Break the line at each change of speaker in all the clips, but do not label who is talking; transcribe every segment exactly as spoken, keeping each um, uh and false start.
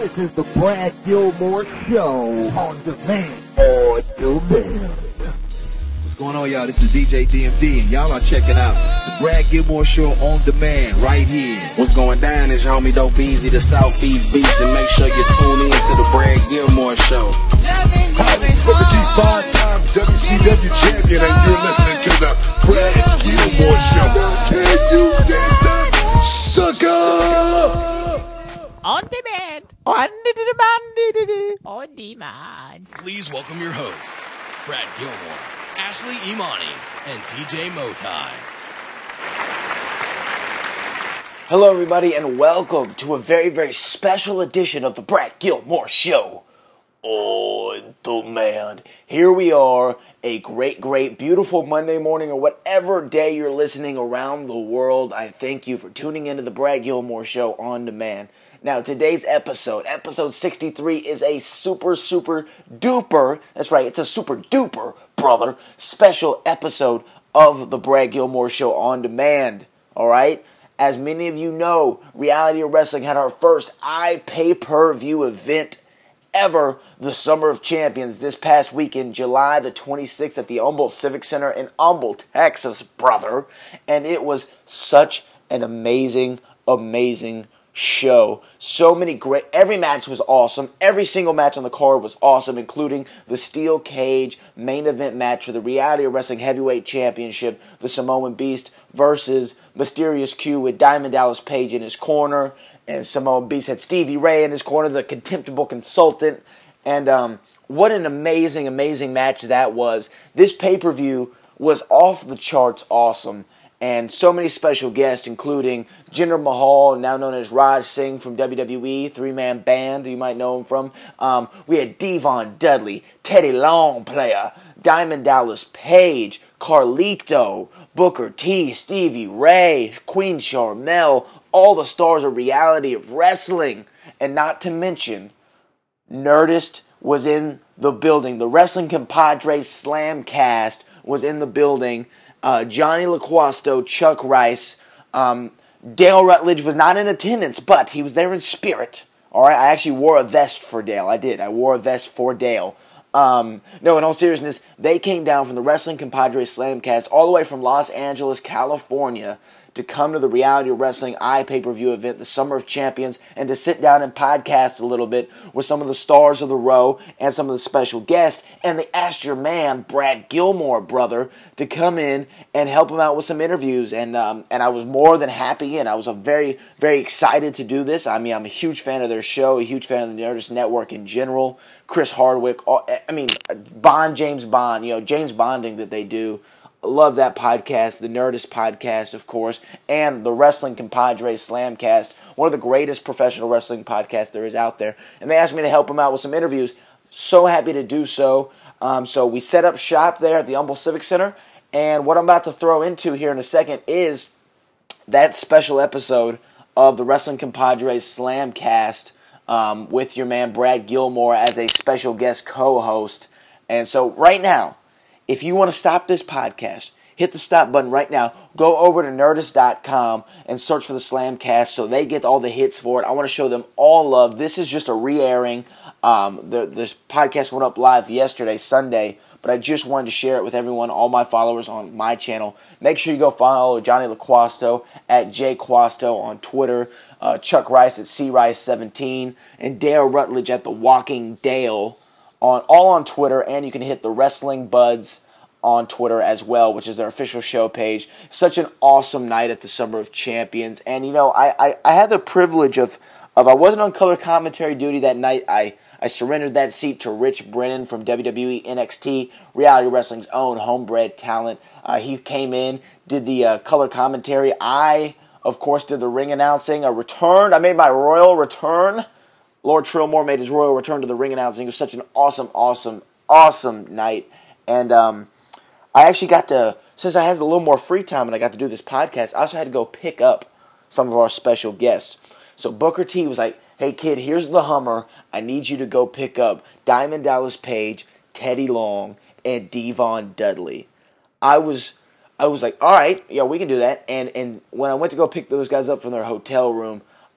This is the Brad Gilmore Show on demand. On demand.
What's going on, y'all? This is D J D M D, and y'all are checking out the Brad Gilmore Show on demand right here.
What's going down is your homie Dope Easy, the Southeast Beast, and make sure you tune in to the Brad Gilmore Show.
Hi, this is Booker T, five-time W C W champion, and you're listening to the Brad Gilmore Show. Can you dig that, sucker?
On demand. On demand. On demand.
Please welcome your hosts, Brad Gilmore, Ashley Imani, and D J Motai.
Hello, everybody, and welcome to a very, very special edition of the Brad Gilmore Show on demand. Here we are, a great, great, beautiful Monday morning, or whatever day you're listening around the world. I thank you for tuning into the Brad Gilmore Show on demand. Now, today's episode, episode sixty-three, is a super, super duper, that's right, it's a super duper, brother, special episode of the Brad Gilmore Show on demand, alright? As many of you know, Reality Wrestling had our first iPay-per-view event ever, the Summer of Champions, this past weekend, July the twenty-sixth, at the Humboldt Civic Center in Humboldt, Texas, brother, and it was such an amazing, amazing show. So many great, every match was awesome. Every single match on the card was awesome, including the steel cage main event match for the Reality Wrestling Heavyweight Championship, the Samoan Beast versus Mysterious Q with Diamond Dallas Page in his corner, and Samoan Beast had Stevie Ray in his corner, the contemptible consultant, and um, what an amazing, amazing match that was. This pay-per-view was off the charts awesome. And so many special guests, including Jinder Mahal, now known as Raj Singh from W W E, three-man band you might know him from. Um, we had Devon Dudley, Teddy Long player, Diamond Dallas Page, Carlito, Booker T, Stevie Ray, Queen Sharmell, all the stars of Reality of Wrestling. And not to mention, Nerdist was in the building. The Wrestling Compadres Slamcast was in the building. Uh, Johnny LaQuasto, Chuck Rice, um, Dale Rutledge was not in attendance, but he was there in spirit. All right, I actually wore a vest for Dale. I did. I wore a vest for Dale. Um, no, in all seriousness, they came down from the Wrestling Compadres Slamcast all the way from Los Angeles, California, to come to the Reality Wrestling iPay-per-view event, the Summer of Champions, and to sit down and podcast a little bit with some of the stars of the row and some of the special guests. And they asked your man, Brad Gilmore, brother, to come in and help him out with some interviews. And um, and I was more than happy, and I was a very, very excited to do this. I mean, I'm a huge fan of their show, a huge fan of the Nerdist Network in general. Chris Hardwick, I mean, Bond, James Bond, you know, James Bonding that they do. Love that podcast, the Nerdist podcast, of course, and the Wrestling Compadres Slamcast, one of the greatest professional wrestling podcasts there is out there. And they asked me to help them out with some interviews. So happy to do so. Um, so we set up shop there at the Humboldt Civic Center, and what I'm about to throw into here in a second is that special episode of the Wrestling Compadres Slamcast um, with your man Brad Gilmore as a special guest co-host. And so right now, if you want to stop this podcast, hit the stop button right now. Go over to Nerdist dot com and search for the Slamcast so they get all the hits for it. I want to show them all love. This is just a re-airing. Um, the, this podcast went up live yesterday, Sunday, but I just wanted to share it with everyone, all my followers on my channel. Make sure you go follow Johnny LaQuasto at JQuasto on Twitter, uh, Chuck Rice at C Rice seventeen, and Dale Rutledge at The Walking Dale. On, all on Twitter, and you can hit the Wrestling Buds on Twitter as well, which is their official show page. Such an awesome night at the Summer of Champions. And, you know, I, I, I had the privilege of, of, I wasn't on color commentary duty that night. I, I surrendered that seat to Rich Brennan from W W E N X T, Reality Wrestling's own homebred talent. Uh, he came in, did the uh, color commentary. I, of course, did the ring announcing. I returned. I made my royal return. Lord Trillmore made his royal return to the ring announcing. It was such an awesome, awesome, awesome night. And um, I actually got to, since I had a little more free time and I got to do this podcast, I also had to go pick up some of our special guests. So Booker T was like, hey kid, here's the Hummer. I need you to go pick up Diamond Dallas Page, Teddy Long, and Devon Dudley. I was I was like, all right, yeah, we can do that. And and when I went to go pick those guys up from their hotel room,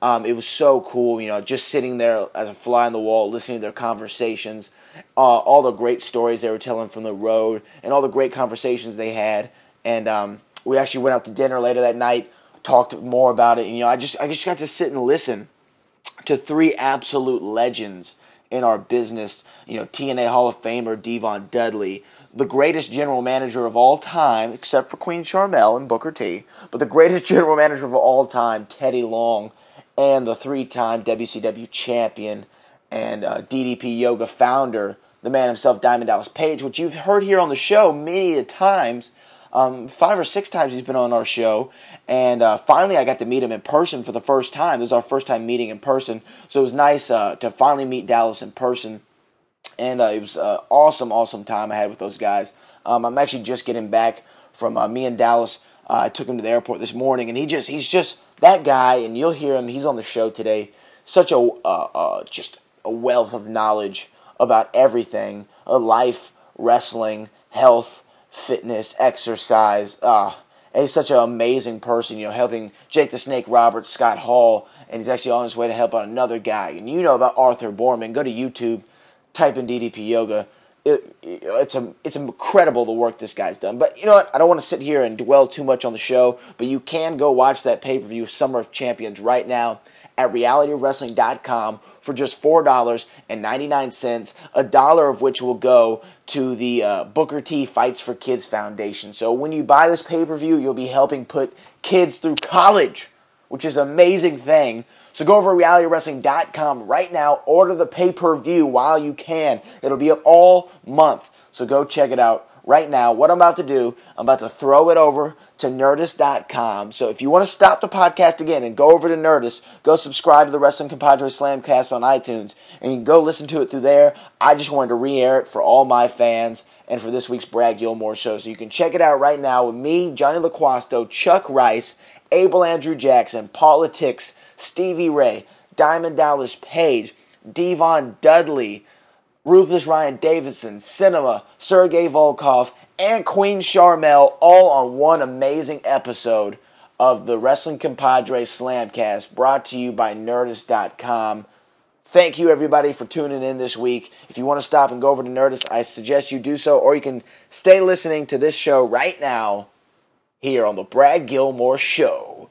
Um, it was so cool, you know, just sitting there as a fly on the wall, listening to their conversations, uh, all the great stories they were telling from the road, and all the great conversations they had. And um, we actually went out to dinner later that night, talked more about it. And, you know, I just I just got to sit and listen to three absolute legends in our business. You know, T N A Hall of Famer Devon Dudley, the greatest general manager of all time, except for Queen Sharmell and Booker T, but the greatest general manager of all time, Teddy Long, and the three-time W C W champion and uh, D D P Yoga founder, the man himself, Diamond Dallas Page, which you've heard here on the show many times. Um, five or six times he's been on our show, and uh, finally I got to meet him in person for the first time. This is our first time meeting in person, so it was nice uh, to finally meet Dallas in person, and uh, it was an uh, awesome, awesome time I had with those guys. Um, I'm actually just getting back from uh, me and Dallas. Uh, I took him to the airport this morning, and he just he's just that guy, and you'll hear him. He's on the show today. Such a uh, uh, just a wealth of knowledge about everything, uh, life, wrestling, health, fitness, exercise. Uh, and he's such an amazing person, you know, helping Jake the Snake Roberts, Scott Hall, and he's actually on his way to help out another guy. And you know about Arthur Borman. Go to YouTube, type in D D P Yoga. It, it, it's a, it's incredible the work this guy's done. But you know what? I don't want to sit here and dwell too much on the show, but you can go watch that pay-per-view, Summer of Champions, right now at reality wrestling dot com for just four dollars and ninety-nine cents, a dollar of which will go to the uh, Booker T Fights for Kids Foundation. So when you buy this pay-per-view, you'll be helping put kids through college, which is an amazing thing. So go over to reality wrestling dot com right now, order the pay-per-view while you can. It'll be up all month, so go check it out right now. What I'm about to do, I'm about to throw it over to nerdist dot com. So if you want to stop the podcast again and go over to Nerdist, go subscribe to the Wrestling Compadre Slamcast on iTunes, and you can go listen to it through there. I just wanted to re-air it for all my fans and for this week's Brad Gilmore show. So you can check it out right now with me, Johnny LaQuasto, Chuck Rice, Abel Andrew Jackson, Politics, Stevie Ray, Diamond Dallas Page, Devon Dudley, Ruthless Ryan Davidson, Cinema, Sergey Volkov, and Queen Sharmell, all on one amazing episode of the Wrestling Compadre Slamcast, brought to you by nerdist dot com. Thank you, everybody, for tuning in this week. If you want to stop and go over to Nerdist, I suggest you do so, or you can stay listening to this show right now here on the Brad Gilmore Show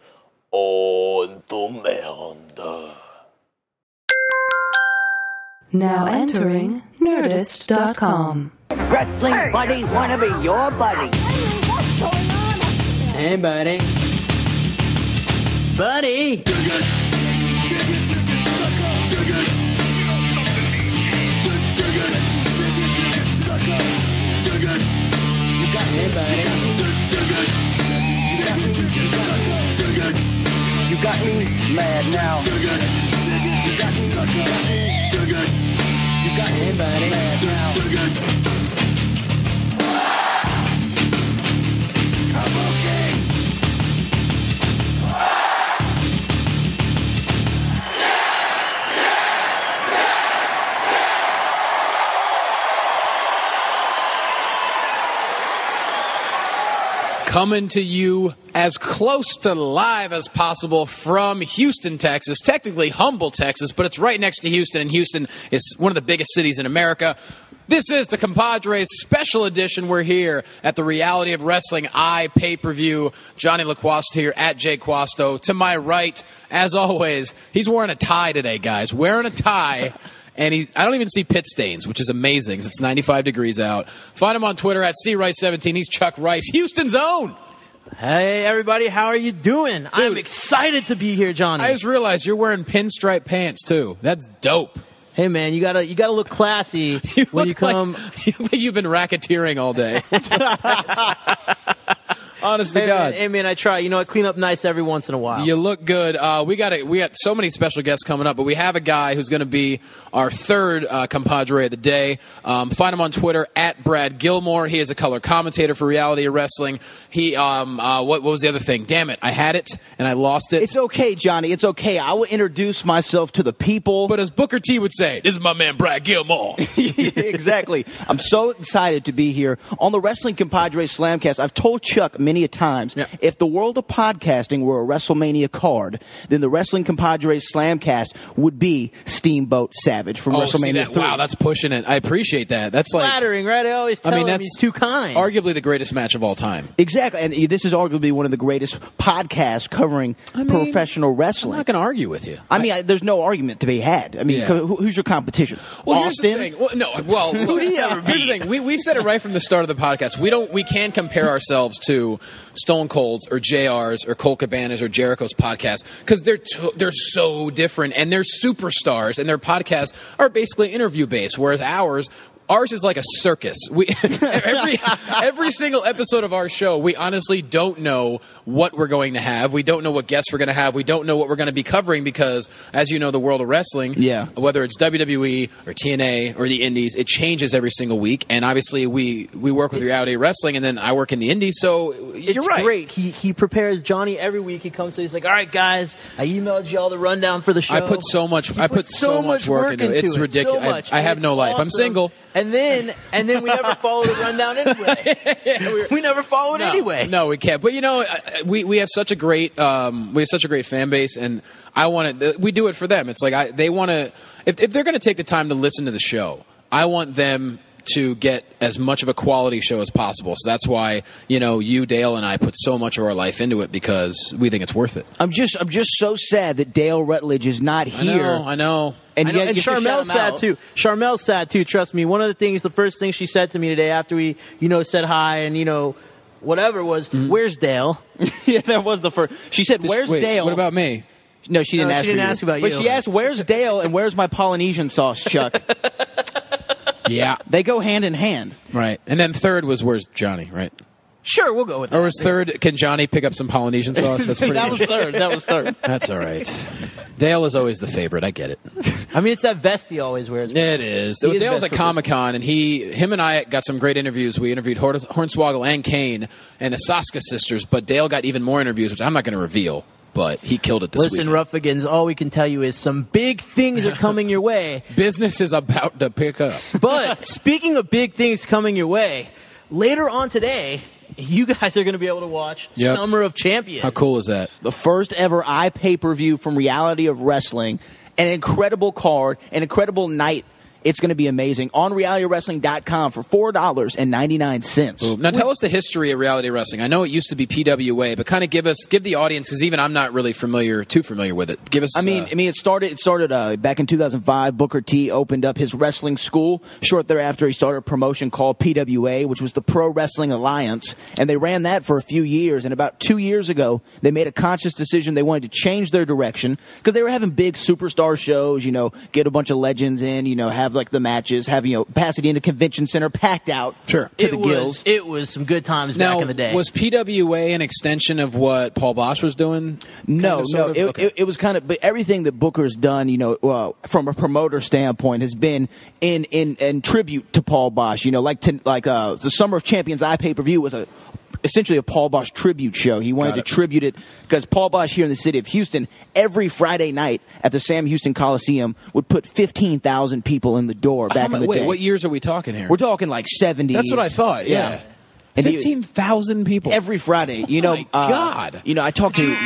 on demand.
Now entering nerdist dot com.
Wrestling buddies want to be your buddy.
Hey, buddy. Buddy! Hey, buddy.
You got me mad now. You got me, you got me. You got me mad now. Come on, King.
Coming to you as close to live as possible from Houston, Texas. Technically Humble, Texas, but it's right next to Houston, and Houston is one of the biggest cities in America. This is the Compadres special edition. We're here at the Reality of Wrestling I pay-per-view. Johnny LaQuasto here at Jay Quasto. To my right, as always, he's wearing a tie today, guys. Wearing a tie. And he, I don't even see pit stains, which is amazing because it's ninety-five degrees out. Find him on Twitter at C Rice seventeen. He's Chuck Rice, Houston's own.
Hey, everybody. How are you doing? Dude, I'm excited to be here, Johnny.
I just realized you're wearing pinstripe pants, too. That's dope.
Hey, man, you gotta you gotta look classy
you
when
look
you come.
Like, you look like you've been racketeering all day. Honest to
hey,
God.
Man, hey, man, I try. You know, I clean up nice every once in a while.
You look good. Uh, we got a, we got so many special guests coming up, but we have a guy who's going to be our third uh, compadre of the day. Um, find him on Twitter at Brad Gilmore. He is a color commentator for Reality of Wrestling. He um uh, what, what was the other thing? Damn it, I had it and I lost it.
It's okay, Johnny. It's okay. I will introduce myself to the people.
But as Booker T would say, this is my man Brad Gilmore.
Exactly. I'm so excited to be here on the Wrestling Compadre Slamcast. I've told Chuck many many a times.
Yeah.
If the world of podcasting were a WrestleMania card, then the Wrestling Compadres Slamcast would be Steamboat Savage from
Oh,
WrestleMania
see that?
three.
Wow, that's pushing it. I appreciate that. That's like
Flattering, right? I always tell
I mean,
him
that's
he's too kind.
arguably the greatest match of all time.
Exactly, and this is arguably one of the greatest podcasts covering
I mean,
professional
I'm
wrestling.
not going to argue with you.
I mean, I, there's no argument to be had. I mean,
Yeah.
who, who's your competition?
Well,
Austin?
here's the thing. Well, no, well,
Who do you ever
here's the
beat?
thing. We we said it right from the start of the podcast. We don't we can't compare ourselves to Stone Cold's or J R's or Colt Cabana's or Jericho's podcast because they're to, they're so different and they're superstars and their podcasts are basically interview based, whereas ours. Ours is like a circus. We every every single episode of our show, we honestly don't know what we're going to have. We don't know what guests we're going to have. We don't know what we're going to be covering because, as you know, the world of wrestling,
Yeah.
whether it's W W E or T N A or the Indies, it changes every single week. And obviously, we we work with reality wrestling, and then I work in the Indies. So
It's
you're right.
great. He he prepares Johnny every week. He comes to. He's like, all right, guys, I emailed you all the rundown for the show.
I put so much.
He
I
puts
put so, much work into it. It's
so
ridiculous.
much,
I, I
and
have
it's
no life. I'm
awesome.
single.
And then and then we never follow the rundown anyway. we never follow it
No,
anyway.
No, we can't. But you know, I- we we have such a great um, we have such a great fan base, and I want to. We do it for them. It's like I, they want to. If if they're going to take the time to listen to the show, I want them to get as much of a quality show as possible. So that's why you know you, Dale, and I put so much of our life into it because we think it's worth it.
I'm just, I'm just so sad that Dale Rutledge is not
I
here.
know. I know.
And,
I know,
yet
and
you have to shout
Charmel's
him
sad
out.
too. Charmel's sad too. Trust me. One of the things, the first thing she said to me today after we, you know, said hi and you know, whatever was, "Where's Dale?"
Yeah, that was the first. She said, "Where's
Wait,
Dale?"
What about me?
No, she didn't
No,
ask.
she didn't
for you.
ask about
But
you.
she asked, "Where's Dale?" and "Where's my Polynesian sauce, Chuck?"
Yeah.
They go hand in hand.
Right. And then third was where's Johnny? Right.
Sure, we'll go with that.
Or was third? Can Johnny pick up some Polynesian sauce? That's pretty.
That was third. That was third.
That's all right. Dale is always the favorite. I get it.
I mean, it's that vest he always wears.
It is.
He is
Dale's
best
at
for
Comic Con, and he, him, and I got some great interviews. We interviewed Horn- Hornswoggle and Kane and the Saska sisters, but Dale got even more interviews, which I'm not going to reveal. But he killed it this
Listen,
week.
Ruffigans, all we can tell you is some big things are coming your way.
Business is about to pick up.
But speaking of big things coming your way, later on today, you guys are going to be able to watch
Yep.
Summer of Champions.
How cool is that?
The first ever iPay-per-view from Reality of Wrestling. An incredible card, an incredible night. It's going to be amazing. On reality wrestling dot com for four dollars and ninety-nine cents.
Now tell us the history of reality wrestling. I know it used to be P W A, but kind of give us, give the audience, because even I'm not really familiar, too familiar with it. Give us.
I mean,
uh,
I mean, it started. It started uh, back in two thousand five. Booker T opened up his wrestling school. Short thereafter, he started a promotion called P W A, which was the Pro Wrestling Alliance, and they ran that for a few years. And about two years ago, they made a conscious decision. They wanted to change their direction because they were having big superstar shows. You know, get a bunch of legends in. You know, have like the matches. Have you know Pasadena Convention Center packed out.
Sure.
to
it
the
was,
gills.
It was some good times
now,
back in the day.
was P W A an extension of what Paul Bosch was doing?
No,
Kind of, sort
no,
of?
it,
Okay.
it, it was kind of, but everything that Booker's done, you know, well, from a promoter standpoint, has been in in, in tribute to Paul Bosch. You know, like to, like uh, the Summer of Champions iPay per view was a essentially a Paul Bosch tribute show. He wanted
Got
to
it.
tribute it because Paul Bosch here in the city of Houston, every Friday night at the Sam Houston Coliseum, would put fifteen thousand people in the door back
How
in
mu-
the
wait,
day.
what years are we talking here?
We're talking like seventies.
That's what I thought. Yeah,
And he-
fifteen thousand people
every Friday. You know,
My
uh,
God.
You know, I talked to.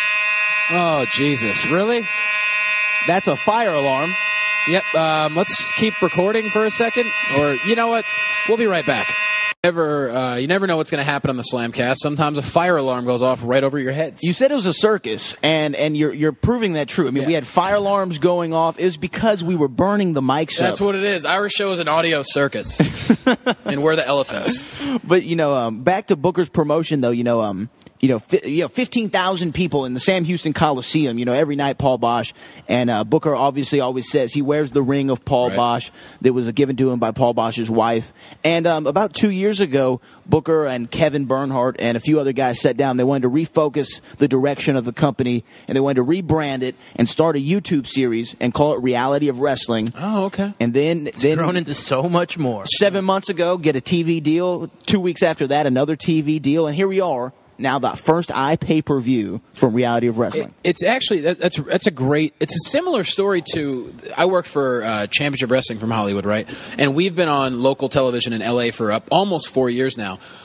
Oh Jesus! Really?
That's a fire alarm.
Yep. Um, let's keep recording for a second, or you know what? We'll be right back. Never, uh, you never know what's going to happen on the Slamcast. Sometimes a fire alarm goes off right over your heads.
You said it was a circus, and, and you're you're proving that true. I mean,
Yeah.
we had fire alarms going off. It was because we were burning the mics
That's
up.
what it is. Our show is an audio circus, and we're the elephants.
But you know, um, back to Booker's promotion, though. You know, um, you know, fi- you know, fifteen thousand people in the Sam Houston Coliseum. You know, every night Paul Bosch and uh, Booker obviously always says he wears the ring of Paul
Right.
Bosch that was given to him by Paul Bosch's wife. And um, about two years ago, Booker and Kevin Bernhardt and a few other guys sat down. They wanted to refocus the direction of the company, and they wanted to rebrand it and start a YouTube series and call it Reality of Wrestling.
Oh, okay.
And then,
It's
then
grown into so much more.
seven months ago, get a T V deal. Two weeks after that, another T V deal. And here we are, now the first iPay-per-view from Reality of Wrestling.
It's actually that, that's that's a great. It's a similar story to. I work for uh, Championship Wrestling from Hollywood, right? And we've been on local television in L A for up almost four years now.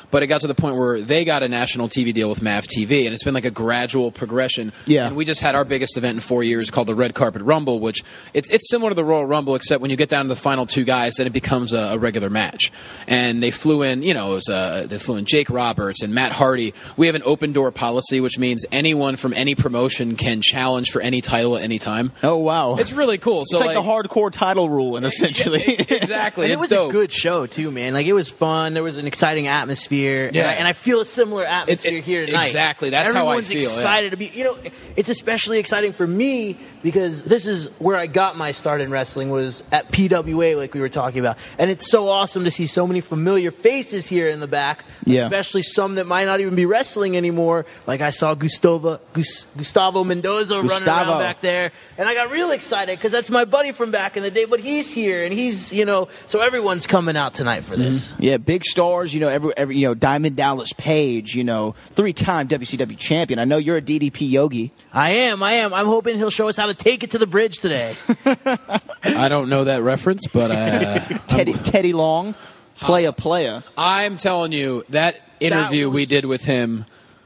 but it got to the point where they got a national T V deal with M A V T V, and it's been like a gradual progression.
Yeah.
And we just had our biggest event in four years called the Red Carpet Rumble, which it's it's similar to the Royal Rumble, except when you get down to the final two guys, then it becomes a, a regular match. And they flew in, you know, it was, uh, they flew in Jake Roberts and Matt Hardy. We have an open door policy, which means anyone from any promotion can challenge for any title at any time.
Oh wow,
it's really cool.
It's
So
like, the hardcore title rule, and essentially,
exactly.
And it
It's
was
dope.
a good show too, man. Like it was fun. There was an exciting atmosphere.
Yeah.
and I, and I feel a similar atmosphere
It- it-
here tonight.
exactly. That's how I
Everyone's
feel, yeah.
excited to be. You know, it's especially exciting for me because this is where I got my start in wrestling was at P W A, like we were talking about, and it's so awesome to see so many familiar faces here in the back,
Yeah.
especially some that might not even be wrestling anymore. Like I saw Gustavo Gus, Gustavo Mendoza running
Gustavo.
around back there, and I got real excited because that's my buddy from back in the day. But he's here, and he's you know, so everyone's coming out tonight for this.
Yeah, big stars. You know, every every you know, Diamond Dallas Page. You know, three-time W C W champion. I know you're a D D P Yogi.
I am, I am. I'm hoping he'll show us how to take it to the bridge today.
I don't know that reference, but uh,
Teddy Teddy Long, playa playa.
I'm telling you that interview we did with him.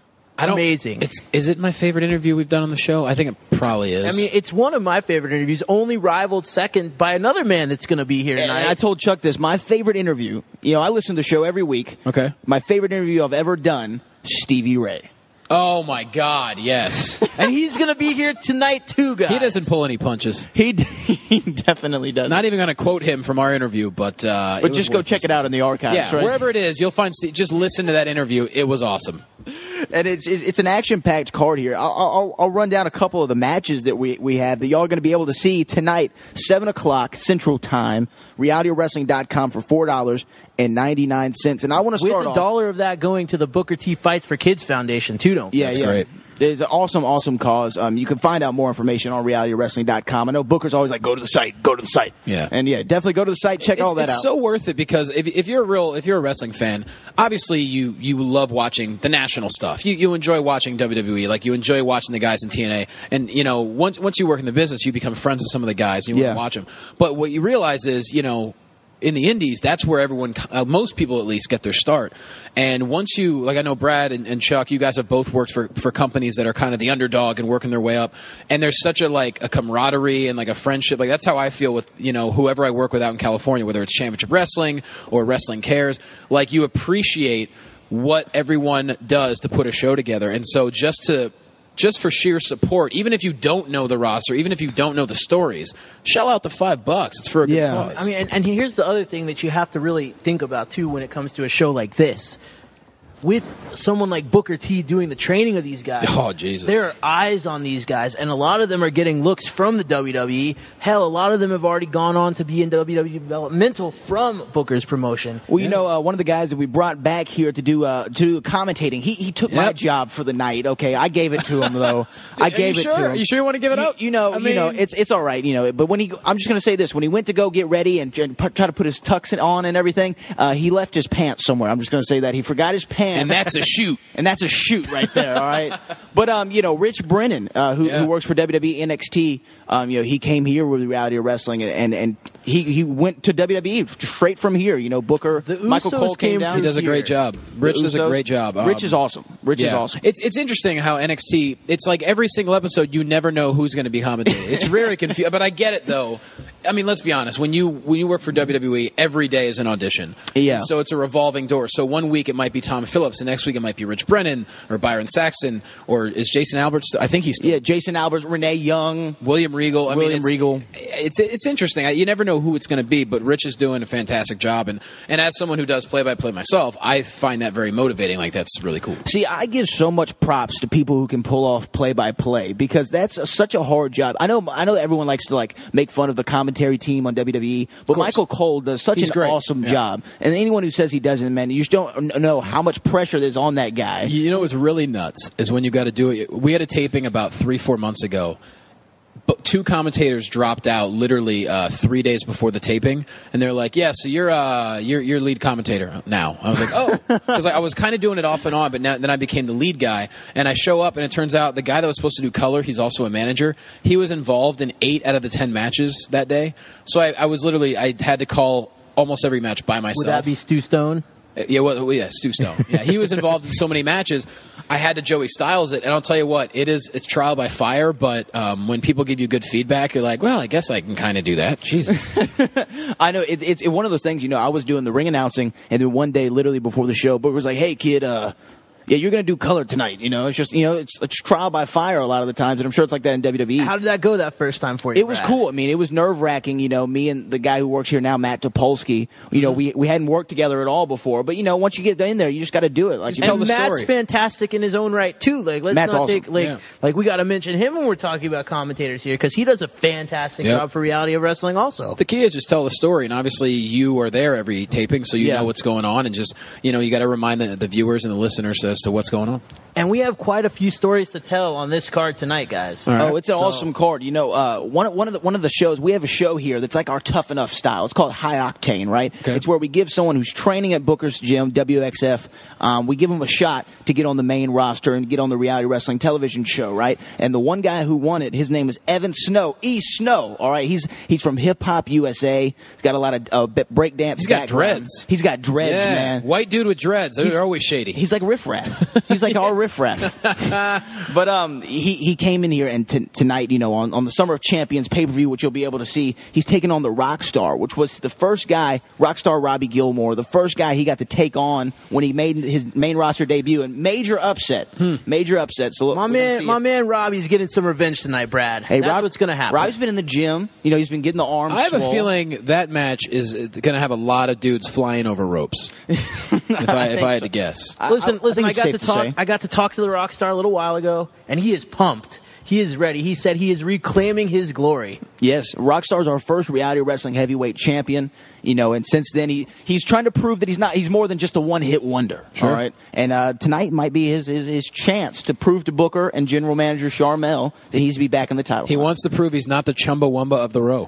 I don't,
Amazing.
It's is it my favorite interview we've done on the show? I think it probably is.
I mean, it's one of my favorite interviews, only rivaled second by another man that's going to be here
And
tonight.
I told Chuck this. My favorite interview. You know, I listen to the show every week.
Okay.
My favorite interview I've ever done. Stevie Ray.
oh my God, yes.
and he's going to be here tonight too, guys.
He doesn't pull any punches.
He he definitely does.
Not even going to quote him from our interview, but uh,
But
it was
just go
worth
check it
listening.
out in the archives.
Yeah,
right?
wherever it is, you'll find. Steve. Just listen to that interview. It was awesome.
And it's it's it's an action-packed card here. I'll, I'll I'll run down a couple of the matches that we we have that y'all are going to be able to see tonight, seven o'clock Central Time. reality wrestling dot com for four dollars and ninety nine cents. And I want to start
with a
off.
dollar of that going to the Booker T Fights for Kids Foundation too. Don't
Yeah,
forget.
yeah.
great.
It's an awesome, awesome cause. Um, you can find out more information on reality wrestling dot com. I know Booker's always like, go to the site, go to the site.
Yeah.
And yeah, definitely go to the site, check
it's,
all that
it's
out.
so worth it because if, if you're a real if you're a wrestling fan, obviously you you love watching the national stuff. You you enjoy watching W W E, like you enjoy watching the guys in T N A. And you know, once once you work in the business, you become friends with some of the guys. And you
Yeah.
want to watch them. But what you realize is, you know, in the indies, that's where everyone, uh, most people at least, get their start. And once you, like I know Brad and, and Chuck, you guys have both worked for, for companies that are kind of the underdog and working their way up. And there's such a like a camaraderie and like a friendship. Like that's how I feel with, you know, whoever I work with out in California, whether it's Championship Wrestling or Wrestling Cares. Like you appreciate what everyone does to put a show together. And so just to just for sheer support, even if you don't know the roster, even if you don't know the stories, shell out the five bucks. It's for a good
Yeah.
cause.
I mean, and, and here's the other thing that you have to really think about too when it comes to a show like this. With someone like Booker T doing the training of these guys,
Oh, Jesus.
there are eyes on these guys, and a lot of them are getting looks from the W W E. Hell, a lot of them have already gone on to be in W W E developmental from Booker's promotion.
Well, you know, uh, one of the guys that we brought back here to do uh, to do commentating, he he took my
Yep.
job for the night. Okay, I gave it to him though. I
Are
gave
you
it
sure?
to him.
Are you sure you want to give it
You-
up?
You know,
I
you know,
mean-
it's it's all right. You know, but when he, I'm just going to say this: when he went to go get ready and, and pu- try to put his tux in- on and everything, uh, he left his pants somewhere. I'm just going to say that he forgot his pants,
And that's a shoot.
and that's a shoot right there. All right, but um, you know, Rich Brennan, uh, who,
Yeah.
who works for W W E N X T, um, you know, he came here with Reality of Wrestling, and and, and he he went to W W E straight from here. You know, Booker,
The
Michael
Usos
Cole came
came
down.
He does a
here.
great job. Rich does a
Usos.
great job.
Rich
Um,
is awesome. Rich is
yeah.
awesome.
It's it's interesting how N X T. It's like every single episode, you never know who's going to be commentating. It's very confusing, but I get it though. I mean, let's be honest. When you when you work for W W E, every day is an audition.
Yeah.
So it's a revolving door. So one week it might be Tom Phillips, the next week it might be Rich Brennan or Byron Saxton, or is Jason Alberts? I think he's still.
Yeah, Jason Alberts, Renee Young,
William Regal. I
William
mean, it's,
Regal.
It's it's interesting. I, you never know who it's going to be, but Rich is doing a fantastic job. And, and as someone who does play by play myself, I find that very motivating. Like that's really cool.
See, I give so much props to people who can pull off play-by-play because that's a, such a hard job. I know, I know, everyone likes to like make fun of the commentary team on W W E, but
course.
Michael Cole does such
He's
an
great.
awesome
Yeah.
job. And anyone who says he doesn't, man, you just don't kn- know how much pressure there's on that guy.
You know what's really nuts is when you got to do it. We had a taping about three, four months ago. But two commentators dropped out literally uh, three days before the taping, and they're like, "Yeah, so you're uh, you're you're lead commentator now." I was like, "Oh," because I was kind of doing it off and on, but now, then I became the lead guy, and I show up, and it turns out the guy that was supposed to do color, he's also a manager. He was involved in eight out of the ten matches that day, so I, I was literally I had to call almost every match by myself.
Would that be Stu Stone?
Yeah, well, yeah, Stu Stone. Yeah, he was involved in so many matches. I had to Joey Styles it, and I'll tell you what, it is it's trial by fire. But um, when people give you good feedback, you're like, well, I guess I can kind of do that. Jesus,
I know it, it's it, one of those things. You know, I was doing the ring announcing, and then one day, literally before the show, Booker was like, "Hey, kid, uh, yeah, you're going to do color tonight." You know, it's just you know, it's, it's trial by fire a lot of the times, and I'm sure it's like that in W W E.
How did that go that first time for you?
It was
Brad?
cool. I mean, it was nerve wracking. You know, me and the guy who works here now, Matt Topolsky. You know, we we hadn't worked together at all before, but you know, once you get in there, you just got to do it. Like, you
and
tell the
Matt's
story.
fantastic in his own right too. Like, let's
Matt's
not
awesome.
take like
Yeah.
like we got to mention him when we're talking about commentators here because he does a fantastic
Yep.
job for Reality of Wrestling. Also,
the key is just tell the story, and obviously you are there every taping, so you
Yeah.
know what's going on, and just you know you got to remind the, the viewers and the listeners as to what's going on.
and we have quite a few stories to tell on this card tonight, guys.
Oh, it's an
So-
awesome card. You know, uh, one one of the one of the shows we have a show here that's like our Tough Enough style. It's called High Octane, right?
Okay.
It's where we give someone who's training at Booker's Gym, W X F, um, we give them a shot to get on the main roster and get on the reality wrestling television show, right? And the one guy who won it, his name is Evan Snow, E Snow. All right, he's he's from Hip Hop U S A. He's got a lot of uh, break dance.
He's got
background.
dreads.
He's got dreads,
yeah,
man.
white dude with dreads. They're
He's-
always shady.
He's like Riff Raff. He's like our Riff Raff. But um, he he came in here and t- tonight, you know, on, on the Summer of Champions pay per view, which you'll be able to see, he's taking on the Rockstar, which was the first guy, Rockstar Robbie Gilmore, the first guy he got to take on when he made his main roster debut, and major upset, major upset. So
My man, my man Robbie's getting some revenge tonight, Brad.
Hey,
That's
Rob-
what's going to happen.
Robbie's been in the gym. You know, he's been getting the arms.
I have
swole.
a feeling that match is going to have a lot of dudes flying over ropes. if I if I had to guess,
listen, listen.
think
I,
it's
got
safe
to
to
talk.
say.
I got to talk to the Rockstar a little while ago, and he is pumped. He is ready. He said he is reclaiming his glory.
Yes, Rockstar's our first reality wrestling heavyweight champion. You know, and since then he he's trying to prove that he's not he's more than just a one hit wonder.
Sure.
All right, and uh, tonight might be his, his his chance to prove to Booker and General Manager Sharmell that he's to be back in the title.
he wants to prove he's not the Chumbawamba of the row.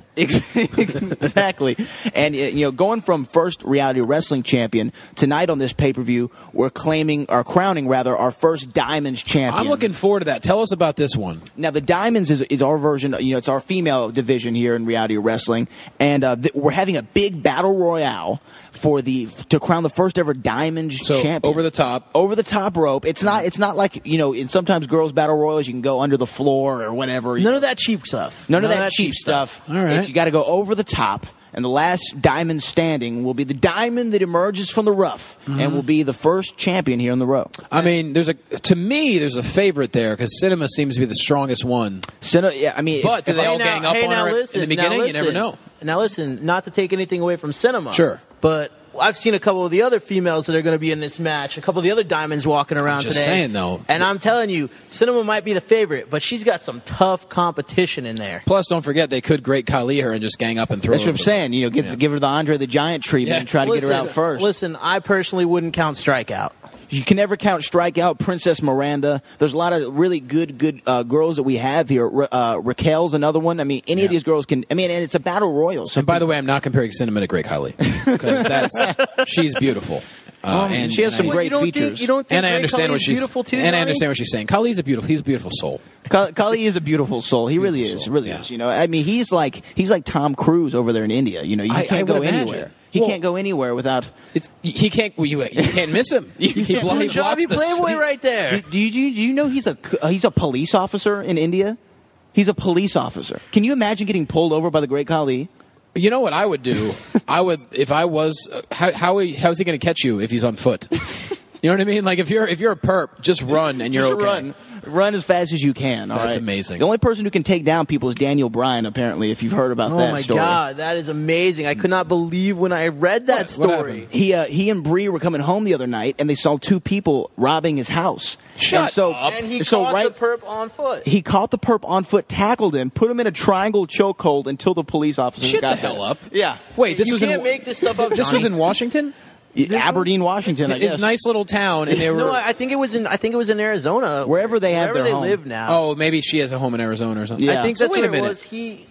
Exactly. And, you know, going from first reality wrestling champion, tonight on this pay-per-view, we're claiming, or crowning, rather, our first Diamonds champion.
I'm looking forward to that. Tell us about this one.
Now, the Diamonds is, is our version, you know, it's our female division here in reality wrestling, and uh, th- we're having a big battle royale for the to crown the first ever Diamonds
So
champion.
over the top.
Over the top rope. It's not It's not like, you know, in sometimes girls' battle royals, you can go under the floor or whatever.
None of that cheap stuff.
None, of that, cheap stuff.
All right.
It's- you got to go over the top, and the last diamond standing will be the diamond that emerges from the rough, and will be the first champion here in the row.
I mean, there's a to me there's a favorite there because Cinema seems to be the strongest one.
So, yeah, I mean,
But do
if
they
I-
all
now-
gang up
hey,
on
now
her
listen,
in the
now
beginning? You never
listen.
know.
Now listen, not to take anything away from Cinema.
Sure.
But I've seen a couple of the other females that are going to be in this match. A couple of the other diamonds walking around
just
today.
saying, though.
And I'm telling you, Cinema might be the favorite, but she's got some tough competition in there.
Plus, don't forget they could Great Khali her and just gang up and throw.
That's
her
what I'm
over the-
saying. You know, give,
Yeah.
give her the Andre the Giant treatment
Yeah.
and try to
listen,
get her out first.
Listen, I personally wouldn't count Strikeout.
You can never count Strikeout, Princess Miranda. There's a lot of really good, good uh, girls that we have here. Ra- Uh, Raquel's another one. I mean, any of these girls can. I mean, and it's a battle royal. So
And by the way, I'm not comparing Cinnamon to Great Khali because that's she's beautiful. Uh,
and she has some
I-
great
you don't
features.
Think, you don't think
and I
Great
understand
Khali
what
is
she's
beautiful too,
and I
Johnny?
understand what she's saying. Khali's a beautiful. He's a beautiful soul.
Ka- Kali is a beautiful soul. He really
Beautiful
is.
soul,
Really
yeah.
is. You know, I mean, he's like he's like Tom Cruise over there in India. You know, you
I-
can't
I
go
would imagine.
anywhere. He
Well-
can't go anywhere without.
It's he can't well, you you can't miss him. he,
can't
blo- he
Johnny
blocks the
Playboy right there.
Do, do you do you, do you know he's a uh, he's a police officer in India? He's a police officer. Can you imagine getting pulled over by the Great Khali?
You know what I would do? I would if I was uh, how how he- how is he going to catch you if he's on foot? You know what I mean? Like if you're if you're a perp, just run and you're
Just
okay.
run, run as fast as you can. all
That's
right?
amazing.
The only person who can take down people is Daniel Bryan. Apparently, if you've heard about
Oh
that
my
story.
God, that is amazing! I could not believe when I read that
What- what
story.
happened?
He uh, he and Bree were coming home the other night, and they saw two people robbing his house.
Shut
and so,
up.
And he
so
caught
right,
the perp on foot.
he caught the perp on foot, tackled him, put him in a triangle chokehold until the police officers
Shut
got
the hell
there.
up.
Yeah.
Wait, this
you
was
can't
in
make this stuff up.
this was
Johnny.
in Washington.
Aberdeen, Washington. I
It's
guess.
a nice little town, and they were.
No, I think it was in. I think it was in Arizona.
Wherever they have
wherever
their
they
home.
live now.
Oh, maybe she has a home in Arizona or something.
Yeah.
I think
So
that's
wait
what
a minute.
it was. He.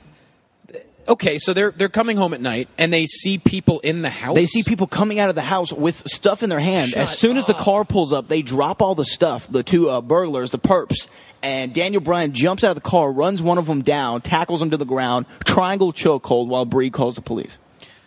Okay, so they're they're coming home at night, and they see people in the house.
They see people coming out of the house with stuff in their hand.
Shut
as soon as the
up.
car pulls up, they drop all the stuff, the two uh, burglars, the perps, and Daniel Bryan jumps out of the car, runs one of them down, tackles him to the ground, triangle chokehold while Bree calls the police.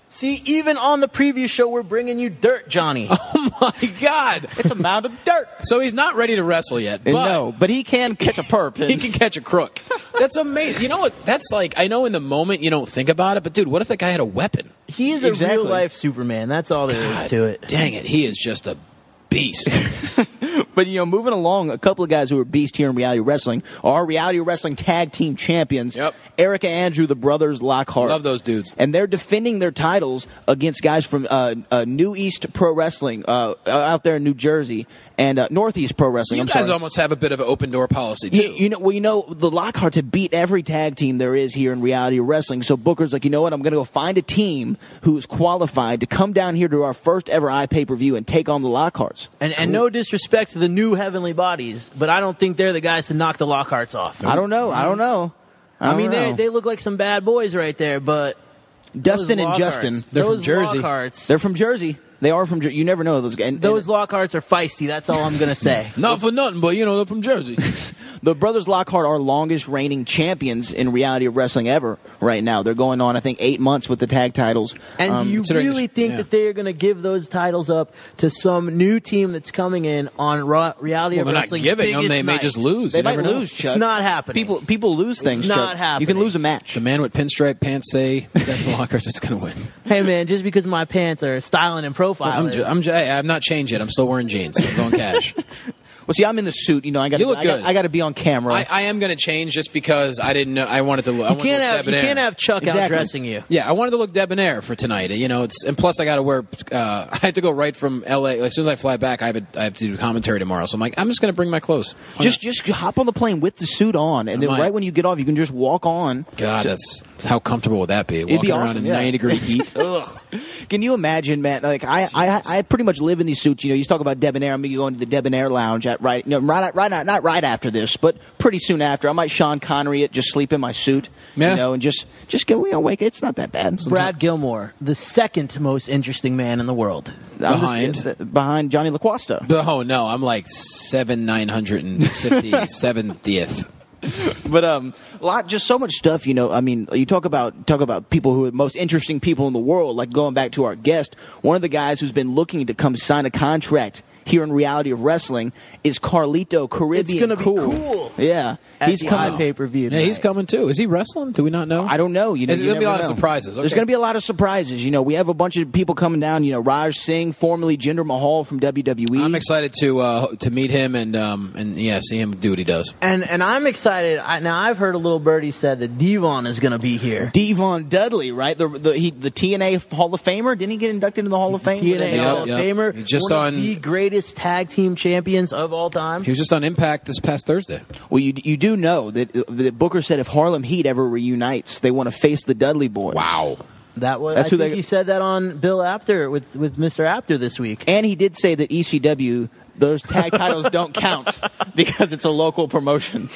See, even on the previous show, we're bringing you dirt, Johnny.
Oh, my God.
It's a mound of dirt.
So he's not ready to wrestle yet. But
no, but he can catch a perp.
He can catch a crook. That's amazing. You know what? That's like, I know in the moment you don't think about it, but dude, what if that guy had a weapon?
He is a
Exactly.
real-life Superman. That's all there
God
is to it.
Dang it. He is just a beast.
But, you know, moving along, a couple of guys who are beast here in Reality Wrestling are Reality Wrestling Tag Team Champions.
Yep.
Eric and Andrew, the brothers Lockhart.
Love those dudes.
And they're defending their titles against guys from uh, uh, New East Pro Wrestling uh, out there in New Jersey and uh, Northeast Pro
So
Wrestling.
you
I'm
guys
sorry.
almost have a bit of an open door policy, too.
You, you know, well, you know, the Lockharts have beat every tag team there is here in Reality Wrestling. So Booker's like, you know what? I'm going to go find a team who is qualified to come down here to our first ever iPay-per-view and take on the Lockharts.
And, and no disrespect to the new Heavenly Bodies, but I don't think they're the guys to knock the Lockharts off.
I don't know. I don't know. I,
I
don't
mean, they
know.
they look like some bad boys right there, but
Dustin
those
and
Lockharts-
Justin.
They're from
those
Jersey.
Lockharts,
They're from Jersey. They are from Jersey. You never know those guys. And,
those Lockharts are feisty. That's all I'm gonna say.
Not for nothing, but, you know, they're from Jersey.
The brothers Lockhart are longest reigning champions in Reality of Wrestling ever right now. They're going on, I think, eight months with the tag titles.
And
Um,
do you
considering
really
this-
think
yeah.
that they're going to give those titles up to some new team that's coming in on Ra- Reality
Well,
of
they're not
Wrestling's
giving them.
biggest
They may
night?
just lose.
They
You
might
never know.
lose, Chuck.
It's not happening.
People people lose things,
not
Chuck. You
happening.
can lose a match.
The man with pinstripe pants say that the Lockharts is going to win.
Hey man, just because my pants are styling and profiling,
I'm, ju- I'm, ju- hey, I'm not changed yet. I'm still wearing jeans. I'm going cash.
Well, see, I'm in the suit. You know, I got
You look
I got,
good.
I got to be on camera.
I, I am going to change just because I didn't know. I wanted to look. I
you
wanted
can't
to look
have you
debonair.
can't have Chuck
Exactly.
out dressing you.
Yeah, I wanted to look debonair for tonight. You know, it's and plus I got to wear. Uh, I had to go right from L A. As soon as I fly back, I have, a, I have to do commentary tomorrow. So I'm like, I'm just going to bring my clothes. Why
just just hop on the plane with the suit on, and
I
then
might.
right when you get off, you can just walk on.
not? God, that's how comfortable would that be?
It'd
Walking
be
around
awesome,
in
yeah.
ninety degree heat. Ugh.
Can you imagine, man? Like I, I, I pretty much live in these suits. You know, you talk about debonair. I'm gonna go into the debonair lounge at right, you know, right, right, not, not right after this, but pretty soon after. I might Sean Connery it, just sleep in my suit,
Yeah.
you know, and just, just go, you know, wake. It's not that bad.
Brad Gilmore, the second most interesting man in the world.
I'm
Behind?
just, uh, behind Johnny LaQuasta.
Oh no, I'm like seven nine hundred and fifty seventieth.
But um, a lot, just so much stuff. You know, I mean, you talk about talk about people who are the most interesting people in the world. Like going back to our guest, one of the guys who's been looking to come sign a contract here in Reality of Wrestling is Carlito Caribbean.
It's gonna be cool.
Yeah,
At
he's
the
coming.
pay per view.
Yeah, he's coming too. Is he wrestling? Do we not know?
I don't know. You know,
There's
you
gonna be a
never
lot of
know.
surprises.
There's
Okay.
going to be a lot of surprises. You know, we have a bunch of people coming down. You know, Raj Singh, formerly Jinder Mahal from W W E.
I'm excited to uh, to meet him and um, and yeah, see him do what he does.
And and I'm excited. I, now I've heard a little birdie said that Devon is going to be here.
Devon Dudley, right? The the he, the T N A Hall of Famer. Didn't he get inducted into the Hall of Fame?
T N A
Yep,
Hall of
yep.
Famer,
He's just
one
on-
of the greatest tag team champions of all time.
He was just on Impact this past Thursday.
Well, you you do know that, that Booker said if Harlem Heat ever reunites, they want to face the Dudley Boys.
Wow.
That was.
That's
I
who
think
they-
he said that on Bill Apter with with Mister Apter this week.
And he did say that E C W, those tag titles don't count because it's a local promotion.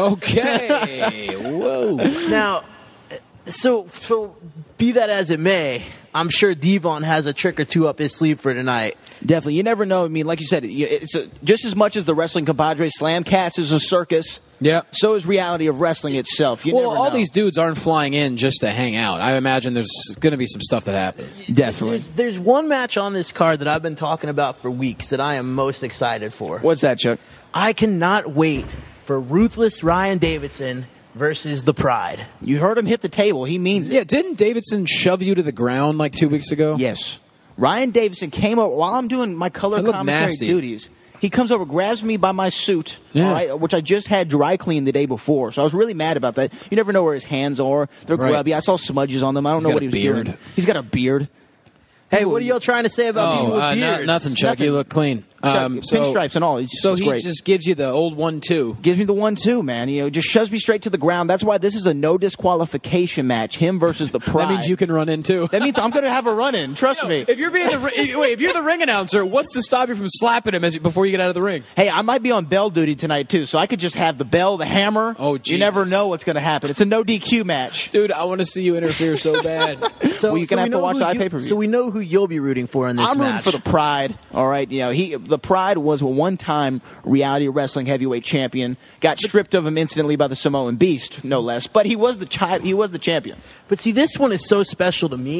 Okay. Whoa.
Now, so so be that as it may, I'm sure Devon has a trick or two up his sleeve for tonight.
Definitely. You never know. I mean, like you said, it's a, just as much as the Wrestling Compadre Slamcast is a circus,
Yeah.
so is Reality of Wrestling itself. You
Well,
never
all
know.
these dudes aren't flying in just to hang out. I imagine there's going to be some stuff that happens.
Definitely.
There's, there's one match on this card that I've been talking about for weeks that I am most excited for.
What's that, Chuck?
I cannot wait for Ruthless Ryan Davidson versus The Pride.
You heard him hit the table. He means it.
Yeah, didn't Davidson shove you to the ground like two weeks ago?
Yes. Ryan Davidson came over while I'm doing my color
I look
commentary
nasty.
duties. He comes over, grabs me by my suit,
Yeah.
all right, which I just had dry cleaned the day before. So I was really mad about that. You never know where his hands are. They're
Right.
grubby. I saw smudges on them. I don't
He's
know
got
what
a
he was
beard.
doing. He's got a beard.
Hey, what are y'all trying to say about people
Oh,
with
uh, no-
beards?
nothing, Chuck. You
Nothing.
look clean. Um, so,
pinstripes and all. It's,
so
it's
he
great.
just gives you the old one two.
Gives me the one two, man. You know, just shoves me straight to the ground. That's why this is a no disqualification match. Him versus the Pride.
That means you can run in too.
That means I'm going to have a run in. Trust me.
If you're being the ri- wait, if you're the ring announcer, what's to stop you from slapping him as you, before you get out of the ring?
Hey, I might be on bell duty tonight too, so I could just have the bell, the hammer.
Oh,
You
Jesus.
never know what's going to happen. It's a no D Q match.
Dude, I want to see you interfere so bad.
So,
Well, you're
so
gonna
we
have to
know
watch
who
the
you-
pay-per-view.
So we know who you'll be rooting for in this
I'm rooting
match.
for the Pride. All right, you know he the Pride was a one-time Reality Wrestling heavyweight champion. Got stripped of him instantly by the Samoan Beast, no less. But he was the chi- he was the champion.
But see, this one is so special to me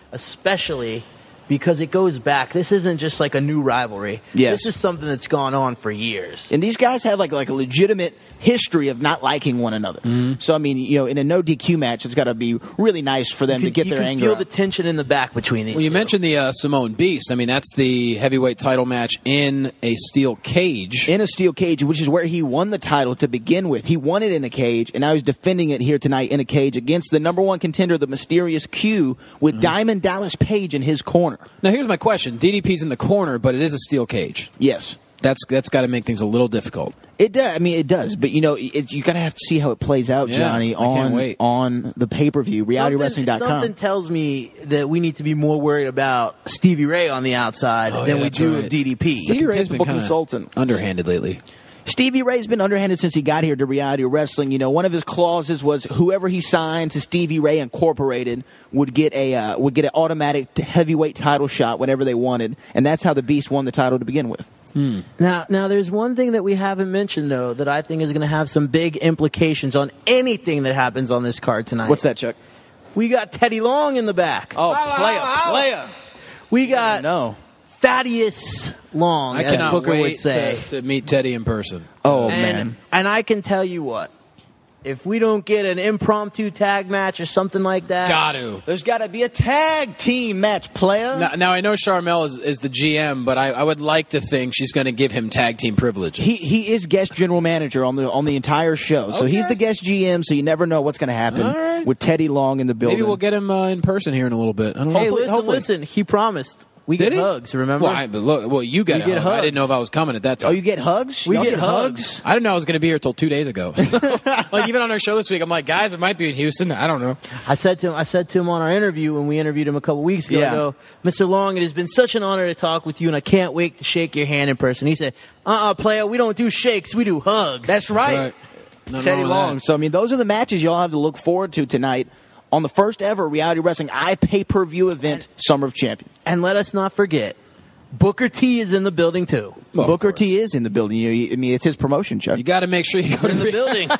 especially because it goes back. This isn't just like a new rivalry.
Yes.
This is something that's gone on for years.
And these guys have like like a legitimate history of not liking one another.
Mm-hmm.
So I mean, you know, in a no D Q match, it's got to be really nice for them
You
to
can,
get
you
their
can
anger
feel
out.
the tension in the back between these
Well, you
two.
mentioned the uh, Simone Beast. I mean, that's the heavyweight title match in a steel cage.
In a steel cage, which is where he won the title to begin with. He won it in a cage, and now he's defending it here tonight in a cage against the number one contender, the Mysterious Q, with
Mm-hmm.
Diamond Dallas Page in his corner.
Now, here's my question. D D P's in the corner, but it is a steel cage.
Yes.
That's that's got to make things a little difficult.
It does. I mean, it does. But you know, it, you gotta have to see how it plays out,
Yeah,
Johnny,
I can't
on
wait.
on the pay per view, reality wrestling dot com.
Something tells me that we need to be more worried about Stevie Ray on the outside
Oh,
than
yeah,
we
that's
do
right.
of D D P.
Stevie Ray's been
contestable
kinda
consultant.
underhanded lately.
Stevie Ray's been underhanded since he got here to reality wrestling. You know, one of his clauses was whoever he signed to Stevie Ray Incorporated would get a uh, would get an automatic heavyweight title shot whenever they wanted, and that's how the Beast won the title to begin with.
Hmm.
Now, now, there's one thing that we haven't mentioned though that I think is going to have some big implications on anything that happens on this card tonight.
What's that, Chuck?
We got Teddy Long in the back.
Oh, player, player.
We got
no.
Thaddeus Long,
I
as
cannot
Booker would
wait
say.
to, to meet Teddy in person.
Oh,
and,
man.
And I can tell you what, if we don't get an impromptu tag match or something like that,
Got to.
There's got to be a tag team match, player.
Now, now I know Charmel is, is the G M, but I, I would like to think she's going to give him tag team privileges.
He he is guest general manager on the on the entire show, so
Okay.
he's the guest G M. So you never know what's going to happen
All right.
with Teddy Long in the building.
Maybe we'll get him uh, in person here in a little bit. I don't know.
Hey,
Hopefully-
listen,
hopefully.
listen. He promised we
Did
get
he?
hugs. Remember?
Well, I, but look, well, you got
We
a
get
hug. I
hugs.
didn't know if I was coming at that time.
Oh, you get hugs?
We
Y'all
get hugs.
I didn't know I was going to be here till two days ago. Like even on our show this week, I'm like, guys, it might be in Houston. I don't know.
I said to him, I said to him on our interview when we interviewed him a couple weeks ago,
Yeah.
I go, Mister Long, it has been such an honor to talk with you, and I can't wait to shake your hand in person. He said, uh-uh, player, we don't do shakes, we do hugs.
That's right.
Right. Nothing
Teddy
wrong with
Long.
that.
So I mean, those are the matches y'all have to look forward to tonight on the first ever reality wrestling I pay per view event, Summer of Champions.
And let us not forget, Booker T is in the building, too.
Well, of
Booker
course.
T is in the building. You know, I mean, it's his promotion, Chuck.
You got to make sure you go to
In the
the
building.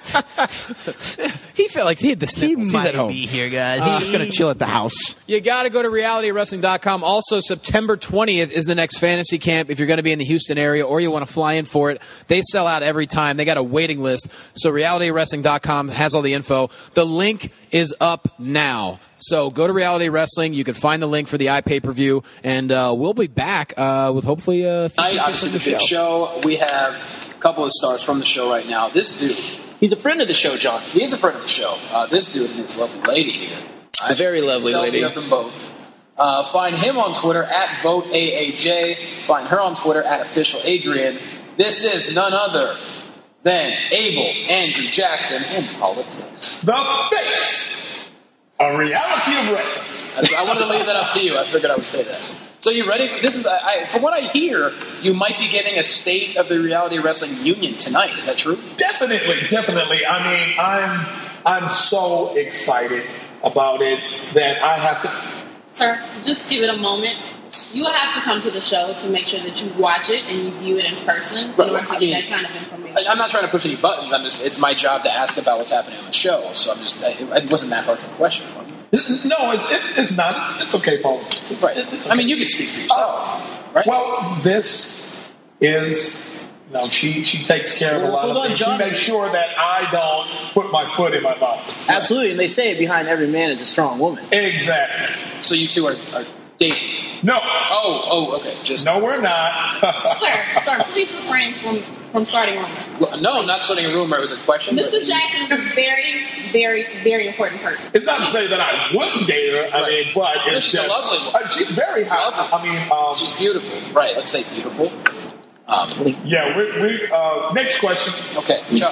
He felt like he had the
He
sniffles. He's
might
at home.
be here, guys.
He's
He-
just going to chill at the house.
You got to go to reality wrestling dot com. Also, September twentieth is the next fantasy camp if you're going to be in the Houston area or you want to fly in for it. They sell out every time. They got a waiting list. So reality wrestling dot com has all the info. The link is up now. So go to Reality Wrestling. You can find the link for the iPay-per-view, and uh, we'll be back uh, with hopefully a few
Tonight,
people
obviously,
from
the big show. We have a couple of stars from the show right now. This dude, he's a friend of the show, John. He is a friend of the show. Uh, this dude and his lovely lady here.
A very lovely
Selfie
lady.
of them both. Uh, find him on Twitter at Vote A A J. Find her on Twitter at Official Adrian. This is none other than Abel Andrew Jackson in politics.
The face. A reality of wrestling.
I, I wanted to leave that up to you. I figured I would say that. So you ready? This is, I, I, from what I hear, you might be getting a state of the reality wrestling union tonight. Is that true?
Definitely, definitely. I mean, I'm I'm so excited about it that I have to.
Sir, just give it a moment. You will have to come to the show to make sure that you watch it and you view it in person in
Right,
order to
I
get
mean,
that kind of information.
I, I'm not trying to push any buttons. I'm just, it's my job to ask about what's happening on the show. So I'm just, it, it wasn't that hard of a question, was it?
No, it's it's, it's not. It's, it's okay, politics. It's,
Right.
it's
I
okay.
mean, you can speak for yourself, right?
Well, this is. You know, she she takes care of a
Well,
lot
hold
of
on,
things.
John.
She makes sure that I don't put my foot in my mouth.
Absolutely, and they say behind every man is a strong woman.
Exactly.
So you two are, are dating?
No.
Oh, oh, okay. Just
no, we're not.
Sir, sir, please refrain from, from starting rumors.
Well, no, I'm not starting a rumor. It was a question.
Mister
but-
Jackson is a very, very, very important person.
It's not to say that I wouldn't date her. I mean, but
No,
it's
she's a
just
lovely woman.
uh, she's very hot. I mean, um,
she's beautiful. Right. Let's say beautiful. Um,
yeah. We, we uh, next question.
Okay, Chuck.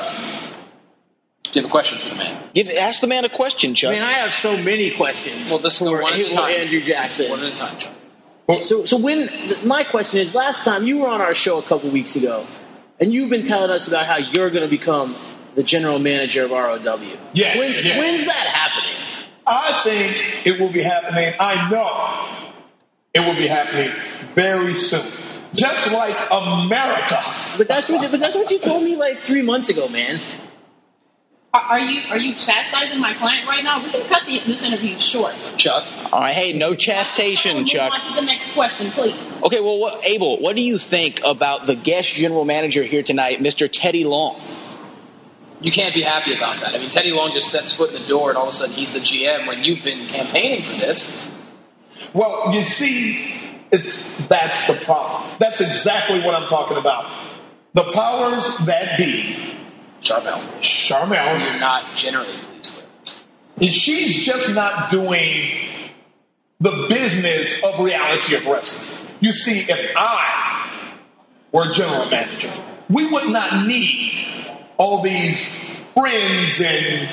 Do you have a question for the man?
Give, ask the man a question, Chuck.
I mean, I have so many questions.
Well, this is
for
one at a
Abel
time.
Andrew Jackson.
One at a time, Chuck.
So, so when th- my question is, last time you were on our show a couple weeks ago, and you've been telling us about how you're going to become the general manager of R O W.
Yes,
When,
yes.
When's that happening?
I think it will be happening. I know it will be happening very soon. Just like America.
But that's what but that's what you told me like three months ago, man.
Are, are you are you chastising my client right now? We can cut the, this interview short.
Chuck. All right, hey, no chastisement,
Move
Chuck.
on to the next question, please.
Okay, well, what, Abel, what do you think about the guest general manager here tonight, Mister Teddy Long?
You can't be happy about that. I mean, Teddy Long just sets foot in the door, and all of a sudden he's the G M when you've been campaigning for this.
Well, you see, it's that's the problem. That's exactly what I'm talking about. The powers that be.
Charmel.
Charmel.
You're not generally pleased with.
And she's just not doing the business of reality of wrestling. You see, if I were general manager, we would not need all these friends and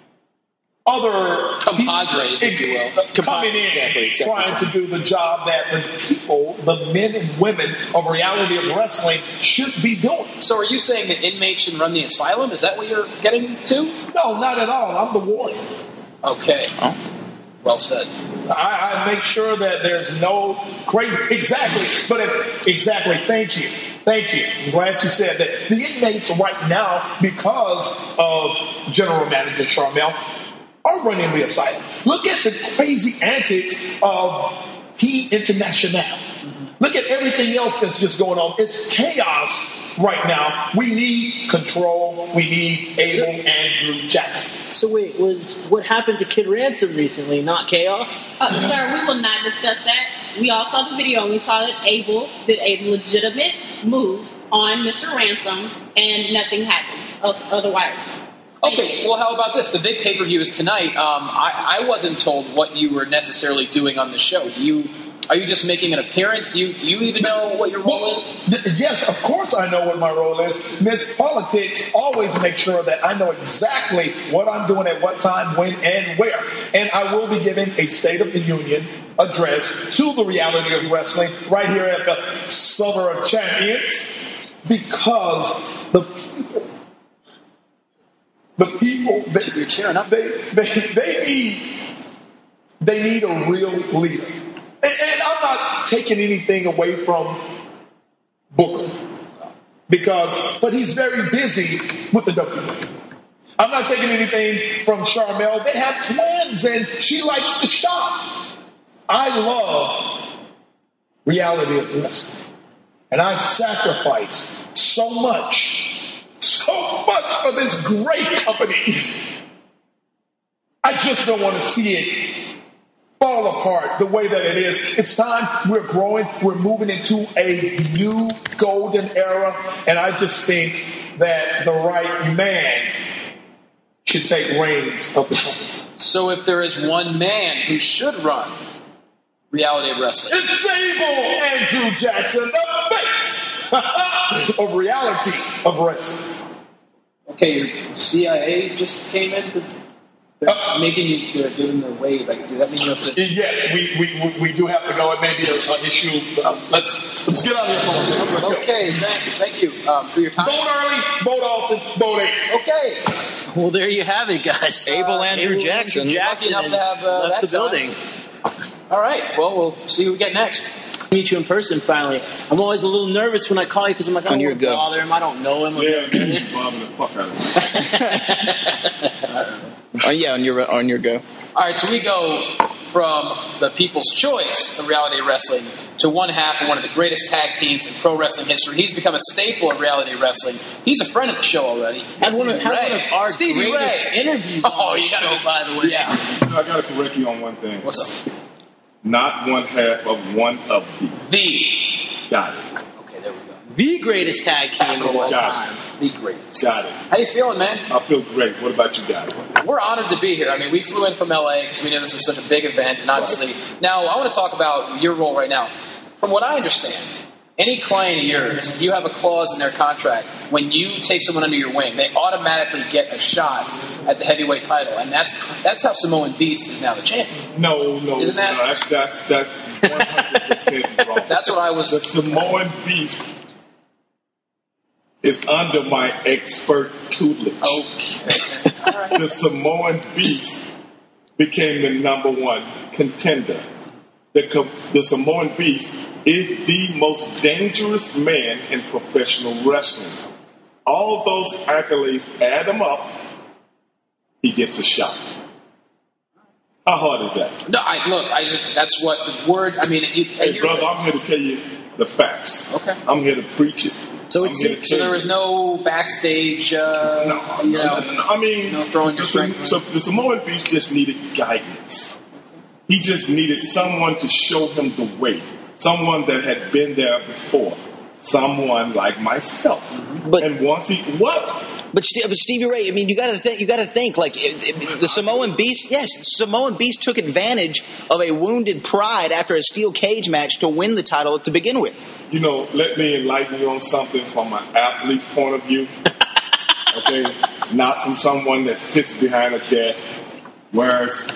other
compadres, if you will,
coming in,
exactly, exactly
trying
right.
to do the job that the people, the men and women of reality of wrestling should be doing.
So are you saying that inmates should run the asylum? Is that what you're getting to?
No, not at all. I'm the warden.
Okay. Oh. Well said.
I, I make sure that there's no crazy. Exactly. But if, exactly. Thank you. Thank you. I'm glad you said that. The inmates right now, because of General Manager Charmel, are running the asylum. Look at the crazy antics of Team International. Mm-hmm. Look at everything else that's just going on. It's chaos right now. We need control. We need Abel so, Andrew Jackson.
So wait, was what happened to Kid Ransom recently not chaos?
Uh, sir, we will not discuss that. We all saw the video and we saw that Abel did a legitimate move on Mister Ransom and nothing happened else otherwise.
Okay, well, how about this? The big pay-per-view is tonight. Um, I, I wasn't told what you were necessarily doing on the show. Do you? Are you just making an appearance? Do you? Do you even know what your role
well,
is?
Yes, of course I know what my role is. Miss Politics always makes sure that I know exactly what I'm doing at what time, when, and where. And I will be giving a State of the Union address to the reality of wrestling right here at the Summer of Champions because the people The people, they,
You're cheering up.
They, they, they need, they need a real leader. And, and I'm not taking anything away from Booker because, but he's very busy with the W W E. I'm not taking anything from Charmel. They have twins, and she likes to shop. I love reality of wrestling, and I've sacrificed so much. So much for this great company. I just don't want to see it fall apart the way that it is. It's time. We're growing. We're moving into a new golden era. And I just think that the right man should take reins of the company.
So if there is one man who should run reality of wrestling,
it's Abel Andrew Jackson, the face of reality of wrestling.
Okay, your C I A just came in. To, they're uh, making you, they're giving their wave. Like, does that mean you have to?
Yes, we we, we do have to go. It may be an issue. Uh, let's let's get out of here. Let's
okay, thanks. Thank you um, for your time.
Vote early, vote often, vote eight.
Okay.
Well, there you have it, guys.
Abel
uh,
Andrew
Abel
Jackson.
Jackson
Lucky enough to have uh,
left
that
the building.
Time. All right. Well, we'll see who we get next.
Meet you in person finally. I'm always a little nervous when I call you because I'm like, I don't want to
go.
bother him. I don't know him.
Yeah, you bother the fuck out of him.
Oh yeah, on your on your go.
All right, so we go from the People's Choice of reality wrestling to one half of one of the greatest tag teams in pro wrestling history. He's become a staple of reality wrestling. He's a friend of the show already.
Had one of, had one of our
Stevie
greatest
Ray.
interviews
Oh,
on the
you
show,
gotta,
by the way.
Yeah.
You know, I got to correct you on one thing.
What's up?
Not one half of one of the.
The.
Got it.
Okay, there we go.
The greatest tag team of all
Got
time.
The greatest.
Got it.
How you feeling, man?
I feel great. What about you guys?
We're honored to be here. I mean, we flew in from L A because we knew this was such a big event, and obviously, right. Now I want to talk about your role right now. From what I understand, any client of yours, you have a clause in their contract. When you take someone under your wing, they automatically get a shot at the heavyweight title, and that's that's how Samoan Beast is now the champion.
No, no,
Isn't that?
no. That's that's that's one hundred percent wrong.
That's what I was.
The Samoan Beast is under my expert tutelage.
Okay. All right.
The Samoan Beast became the number one contender. The, the Samoan Beast is the most dangerous man in professional wrestling. All those accolades, add them up, he gets a shot. How hard is that?
No, I look. I just that's what the word. I mean, you,
hey, brother, I'm here to tell you the facts.
Okay,
I'm here to preach it.
So
I'm
it's
here to
so there was no backstage. Uh,
no,
you know,
no, no, no, I mean,
you know, throwing your
the,
strength.
so the Samoan Beast just needed guidance. He just needed someone to show him the way. Someone that had been there before. Someone like myself.
But,
and once he what?
But, but Stevie Ray, I mean, you got to think. You got to think like it, it, the Samoan Beast. Yes, Samoan Beast took advantage of a wounded pride after a steel cage match to win the title to begin with.
You know, let me enlighten you on something from an athlete's point of view. Okay, not from someone that sits behind a desk, wears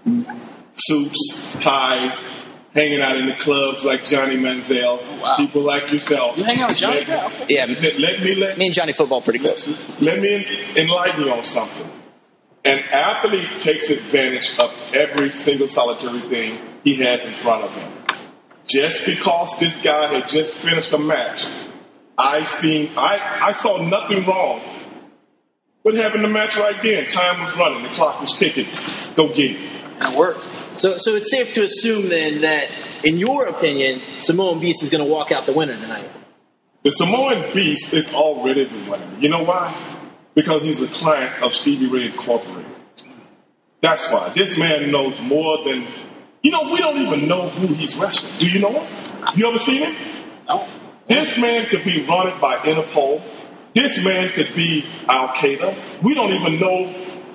suits, ties, hanging out in the clubs like Johnny Manziel,
oh, wow.
people like yourself.
You hang out with Johnny?
Let, yeah,
let, let me let
me and Johnny football pretty close.
Let me enlighten you on something. An athlete takes advantage of every single solitary thing he has in front of him. Just because this guy had just finished a match, I seen I, I saw nothing wrong with having the match right then. Time was running, the clock was ticking. Go get it.
And it worked.
So, so it's safe to assume then that, in your opinion, Samoan Beast is going to walk out the winner tonight.
The Samoan Beast is already the winner. You know why? Because he's a client of Stevie Ray Incorporated. That's why. This man knows more than... You know, we don't even know who he's wrestling. Do you know him? You ever seen him?
No.
This man could be running by Interpol. This man could be Al-Qaeda. We don't even know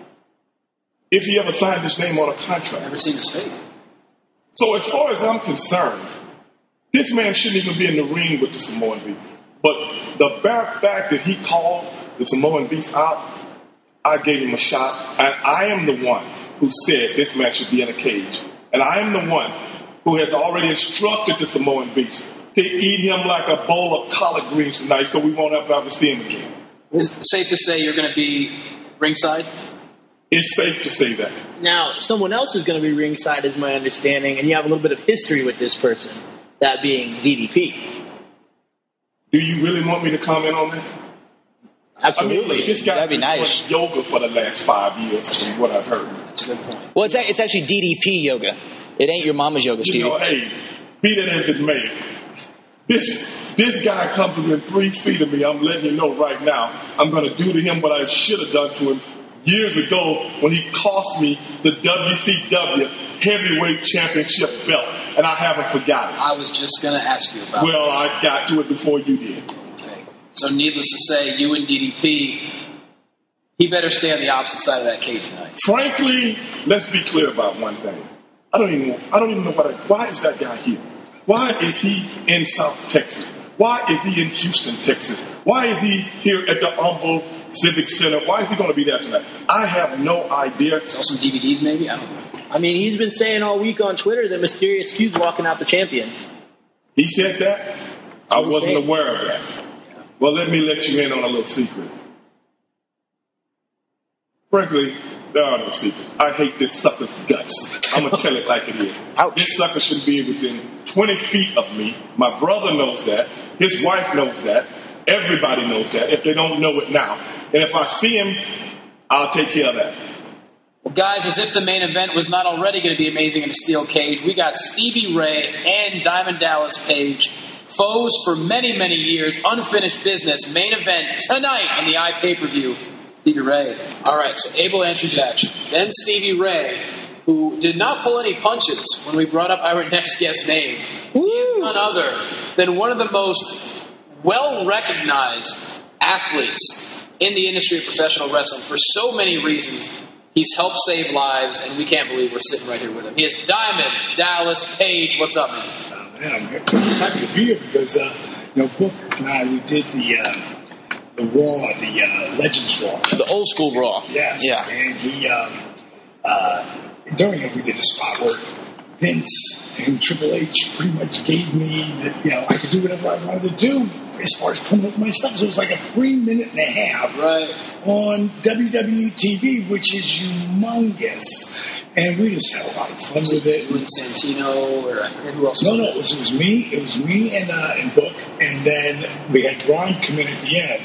if he ever signed his name on a contract.
Never seen his face.
So as far as I'm concerned, this man shouldn't even be in the ring with the Samoan Beast. But the bare fact that he called the Samoan Beast out, I gave him a shot. And I am the one who said this man should be in a cage. And I am the one who has already instructed the Samoan Beast to eat him like a bowl of collard greens tonight so we won't have to ever see him again.
Is it safe to say you're going to be ringside?
It's safe to say that.
Now, someone else is going to be ringside, is my understanding, and you have a little bit of history with this person, that being D D P.
Do you really want me to comment on that?
Absolutely.
I mean, this guy's
That'd be
been
nice.
doing yoga for the last five years, from what I've heard.
That's a good point.
Well, it's, it's actually D D P yoga. It ain't your mama's yoga, Stevie.
You know, hey, be that as it may, this this guy comes within three feet of me. I'm letting you know right now. I'm going to do to him what I should have done to him years ago when he cost me the W C W Heavyweight Championship belt, and I haven't forgotten.
I was just going to ask you about it.
Well, I got to it before you did.
Okay. So needless to say, you and D D P, he better stay on the opposite side of that cage tonight.
Frankly, let's be clear about one thing. I don't even I don't even know what I, why is that guy here? Why is he in South Texas? Why is he in Houston, Texas? Why is he here at the Humble Civic Center? Why is he going to be there tonight? I have no idea.
Sell some D V Ds maybe? I don't know.
I mean, he's been saying all week on Twitter that Mysterious Q's walking out the champion.
He said that? I wasn't aware of that. Well, let me let you in on a little secret. Frankly, there are no secrets. I hate this sucker's guts. I'm going to tell it like it is.
Ouch.
This sucker should be within twenty feet of me. My brother knows that. His wife knows that. Everybody knows that, if they don't know it now. And if I see him, I'll take care of that.
Well, guys, as if the main event was not already going to be amazing in a steel cage, we got Stevie Ray and Diamond Dallas Page, foes for many, many years, unfinished business, main event tonight on the iPay-per-view. Stevie Ray. All right, so Abel Andrew Jackson, then Stevie Ray, who did not pull any punches when we brought up our next guest's name. He is none other than one of the most well-recognized athletes in the industry of professional wrestling for so many reasons. He's helped save lives, and we can't believe we're sitting right here with him. He is Diamond Dallas Page. What's up, man?
Uh, man, I'm excited to be here because, uh, you know, Book and I, we did the uh, the Raw, the uh, Legends Raw.
The old school Raw.
Yes.
Yeah.
And we, um, uh, during it, we did a spot where Vince and Triple H pretty much gave me that, you know, I could do whatever I wanted to do as far as promoting my stuff. So it was like a three minute and a half
right.
on W W E T V, which is humongous. And we just had a lot of fun with it.
You and Santino, or I forget who else was
No, no, it was, it was me. It was me and uh, and Book, and then we had Braun come in at the end.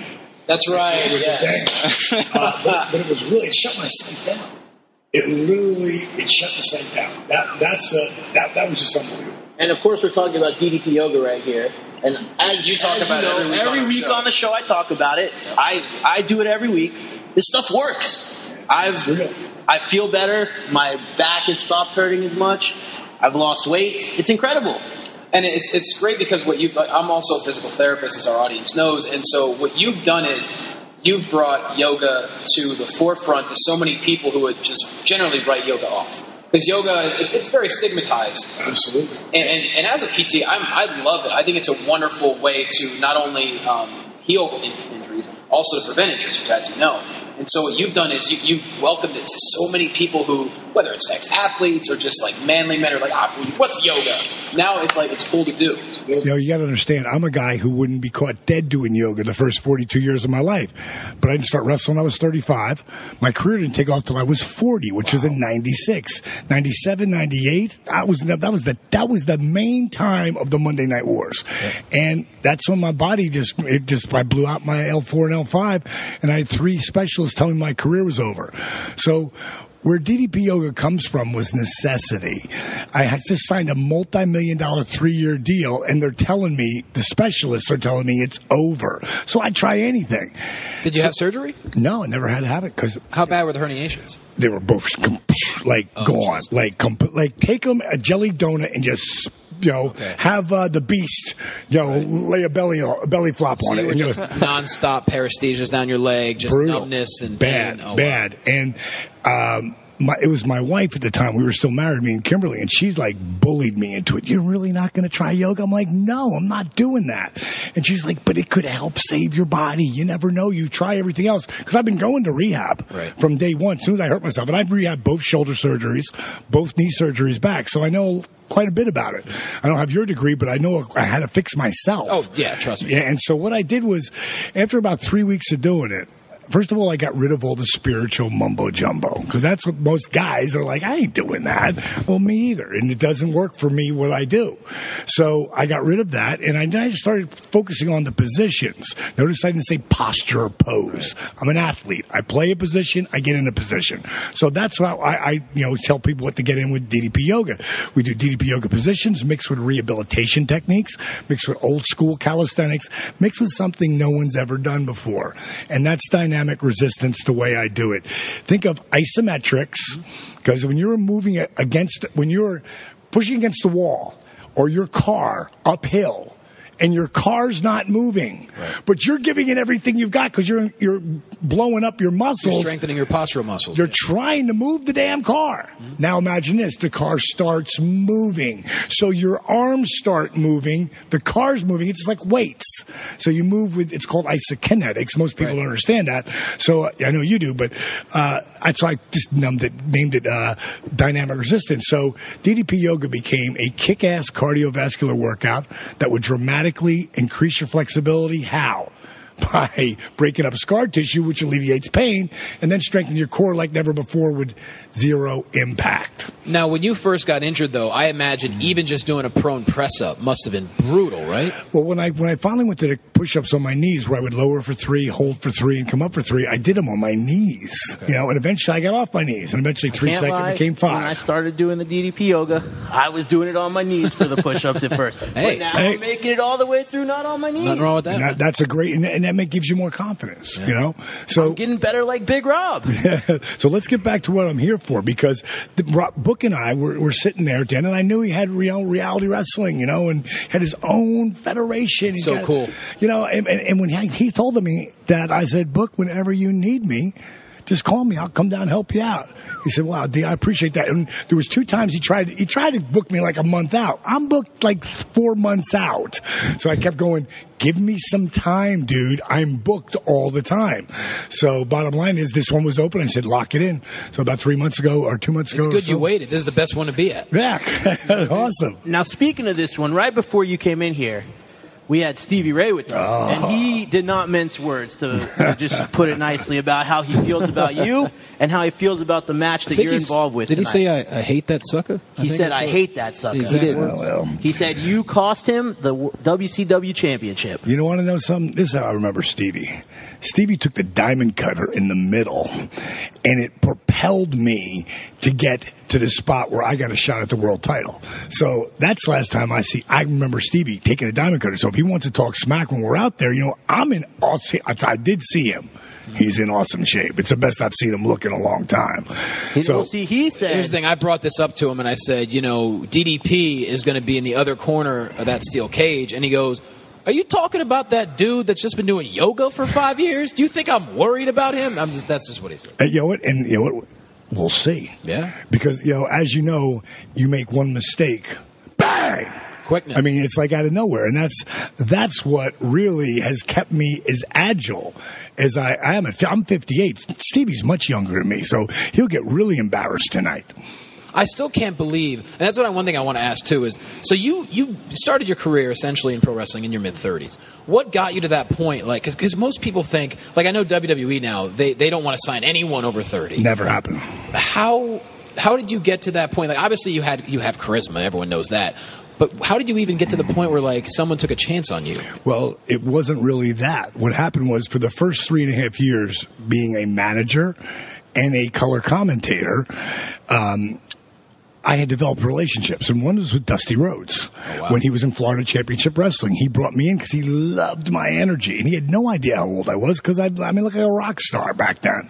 That's right.
With
Yes.
the bang. uh, but, but it was really, it shut my sight down. It literally, it shut the sight down. That that's a, that that was just unbelievable.
And of course, we're talking about D D P Yoga right here. And as
You talk
as
about it
you know,
every week on
every
our
week
show.
on the show, I talk about it. I I do it every week. This stuff works. I've
real.
I feel better. My back has stopped hurting as much. I've lost weight. It's incredible.
And it's it's great because what you've I'm also a physical therapist, as our audience knows, and so what you've done is you've brought yoga to the forefront to so many people who would just generally write yoga off. Because yoga, it, it's very stigmatized.
Absolutely.
And, and, and as a P T, I'm, I love it. I think it's a wonderful way to not only um, heal in- injuries, also to prevent injuries, which as you know. And so what you've done is you, you've welcomed it to so many people who, whether it's ex-athletes or just like manly men, are like, ah, what's yoga? Now it's like it's cool to do.
You know, you got to understand, I'm a guy who wouldn't be caught dead doing yoga the first forty-two years of my life. But I didn't start wrestling when I was thirty-five. My career didn't take off till I was forty, which is in ninety-six. ninety-seven, ninety-eight, that was the, that was the that was the main time of the Monday Night Wars. Yeah. And that's when my body just it just I blew out my L four and L five, and I had three specialists telling me my career was over. So where D D P Yoga comes from was necessity. I had just signed a multi-million dollar three-year deal, and they're telling me, the specialists are telling me it's over. So I'd try anything.
Did you
so,
have surgery?
No, I never had to have it. Cause
How bad were the herniations?
they were both like
Oh,
gone.
just-
Like, comp- like take them a jelly donut and just, you know,
Okay.
have uh, the beast, you know, lay a belly a belly flop
So
on
you
it.
were
and
just nonstop paresthesias down your leg, just
brutal.
numbness and
bad,
pain. Oh, wow.
bad. And um, my, it was my wife at the time. We were still married, me and Kimberly, and she's like bullied me into it. You're really not going to try yoga? I'm like, no, I'm not doing that. And she's like, but it could help save your body. You never know. You try everything else. Because I've been going to rehab
Right.
from day one. As soon as I hurt myself, and I've rehabbed both shoulder surgeries, both knee surgeries back. So I know quite a bit about it. I don't have your degree, but I know I had to fix myself.
Oh, yeah, trust me.
Yeah, and so what I did was, after about three weeks of doing it, first of all, I got rid of all the spiritual mumbo jumbo, because that's what most guys are like, I ain't doing that. Well, me either. And it doesn't work for me what I do. So I got rid of that, and I, then I just started focusing on the positions. Notice I didn't say posture or pose. I'm an athlete. I play a position, I get in a position. So that's how I, I you know, tell people what to get in with D D P Yoga. We do D D P Yoga positions mixed with rehabilitation techniques, mixed with old school calisthenics, mixed with something no one's ever done before. And that's dynamic resistance the way I do it. Think of isometrics, because when you're moving it against, when you're pushing against the wall or your car uphill, and your car's not moving, right, but you're giving it everything you've got because you're you're blowing up your muscles.
You're strengthening your postural muscles.
You're
yeah.
trying to move the damn car. Mm-hmm. Now imagine this. The car starts moving. So your arms start moving. The car's moving. It's like weights. So you move with, it's called isokinetics. Most people
right. don't
understand that. So uh, I know you do, but uh, I, so I just numbed it, named it uh, dynamic resistance. So D D P Yoga became a kick-ass cardiovascular workout that would dramatically increase your flexibility. How? By breaking up scar tissue, which alleviates pain, and then strengthen your core like never before with zero impact.
Now, when you first got injured, though, I imagine even just doing a prone press-up must have been brutal, right?
Well, when I when I finally went to the push-ups on my knees, where I would lower for three, hold for three, and come up for three, I did them on my knees. Okay. You know, and eventually I got off my knees, and eventually three
Can't
seconds
lie.
became five.
When I started doing the D D P yoga, I was doing it on my knees for the push-ups at first.
Hey.
But now
Hey.
I'm making it all the way through, not on my knees.
Nothing wrong with that.
And that, that's a great, and, and that make, gives you more confidence.
Yeah.
You know, so
I'm getting better like Big Rob.
so let's get back to what I'm here for, because the, Rob, Book and I were, were sitting there, Dan, and I knew he had real reality wrestling, you know, and had his own federation.
It's
He
so
got-
cool.
You know, and, and, and when he, he told me that, I said, Book, whenever you need me, just call me. I'll come down and help you out. He said, wow, D, I appreciate that. And there was two times he tried, he tried to book me like a month out. I'm booked like four months out. So I kept going, give me some time, dude. I'm booked all the time. So bottom line is this one was open. I said, lock it in. So about three months ago or two months
It's
ago.
good
or so,
you waited. This is the best one to be at.
Yeah. Awesome.
Now, speaking of this one, right before you came in here,
we had Stevie Ray with us,
Oh.
and he did not mince words, to, to just put it nicely, about how he feels about you and how he feels about the match that you're
he's-
involved with
Did
tonight.
he say, I, I hate that sucker? I
He
think
said,
that's
I
what-
hate that sucker.
Exactly.
He, did.
Well, well.
He said, you cost him the w- W C W championship.
You don't want to know something? This is how I remember Stevie. Stevie took the diamond cutter in the middle, and it propelled me to get to the spot where I got a shot at the world title. So that's the last time I see. I remember Stevie taking a diamond cutter. So if he wants to talk smack when we're out there, you know, I'm in awesome. I did see him. He's in awesome shape. It's the best I've seen him look in a long time. So
well, see, he said.
Here's the thing. I brought this up to him, and I said, you know, D D P is going to be in the other corner of that steel cage. And he goes, are you talking about that dude that's just been doing yoga for five years? Do you think I'm worried about him? I'm just, that's just what he said.
Uh, you know what? And you know what? We'll see.
Yeah.
Because, you know, as you know, you make one mistake, bang!
Quickness.
I mean, it's like out of nowhere. And that's that's what really has kept me as agile as I, I am. I'm fifty-eight. Stevie's much younger than me, so he'll get really embarrassed tonight.
I still can't believe, and that's what I, one thing I want to ask too is, so you you started your career essentially in pro wrestling in your mid thirties. What got you to that point? Like, because most people think, like I know W W E now, they they don't want to sign anyone over thirty.
Never happened.
How how did you get to that point? Like, obviously you had you have charisma, everyone knows that. But how did you even get to the point where like someone took a chance on you?
Well, it wasn't really that. What happened was for the first three and a half years being a manager and a color commentator, um, I had developed relationships, and one was with Dusty Rhodes.
Oh, wow.
When he was in Florida Championship Wrestling. He brought me in because he loved my energy, and he had no idea how old I was because I, I mean, look like a rock star back then.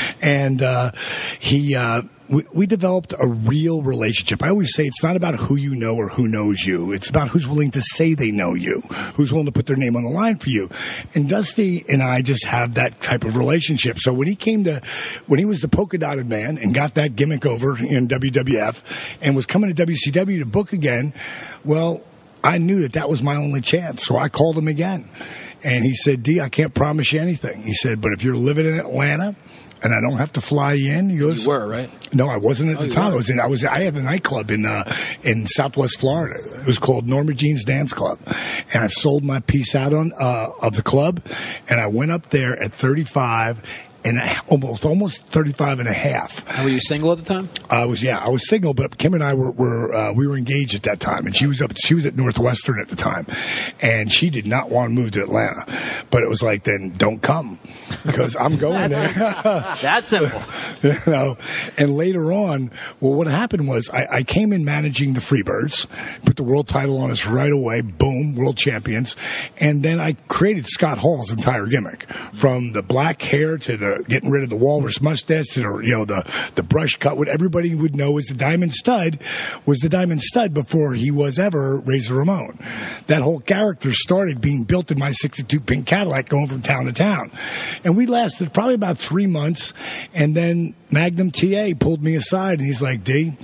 And uh, he, uh, we, we developed a real relationship. I always say it's not about who you know or who knows you. It's about who's willing to say they know you, who's willing to put their name on the line for you. And Dusty and I just have that type of relationship. So when he came to, when he was the polka dotted man and got that gimmick over in W W F and was coming to W C W to book again, well, I knew that that was my only chance. So I called him again. And he said, D, I can't promise you anything. He said, but if you're living in Atlanta and I don't have to fly you in, he goes,
You were, right?
No, I wasn't at
Oh,
the
you
time.
were?
I was in. I was. I had a nightclub in uh, in Southwest Florida. It was called Norma Jean's Dance Club, and I sold my piece out on uh, of the club, and I went up there at thirty-five. And I, almost, almost thirty-five and a half.
And were you single at the time?
I was, yeah, I was single, but Kim and I were, were uh, we were engaged at that time, and she was up, she was at Northwestern at the time, and she did not want to move to Atlanta, but it was like, then don't come, because I'm going there.
That's simple.
You know, and later on, well, what happened was I, I came in managing the Freebirds, put the world title on us right away, boom, world champions, and then I created Scott Hall's entire gimmick, from the black hair to the getting rid of the walrus mustache to the, you know, the, the brush cut. What everybody would know is the Diamond Stud was the Diamond Stud before he was ever Razor Ramon. That whole character started being built in my sixty-two pink Cadillac going from town to town. And we lasted probably about three months. And then Magnum T A pulled me aside and he's like, D,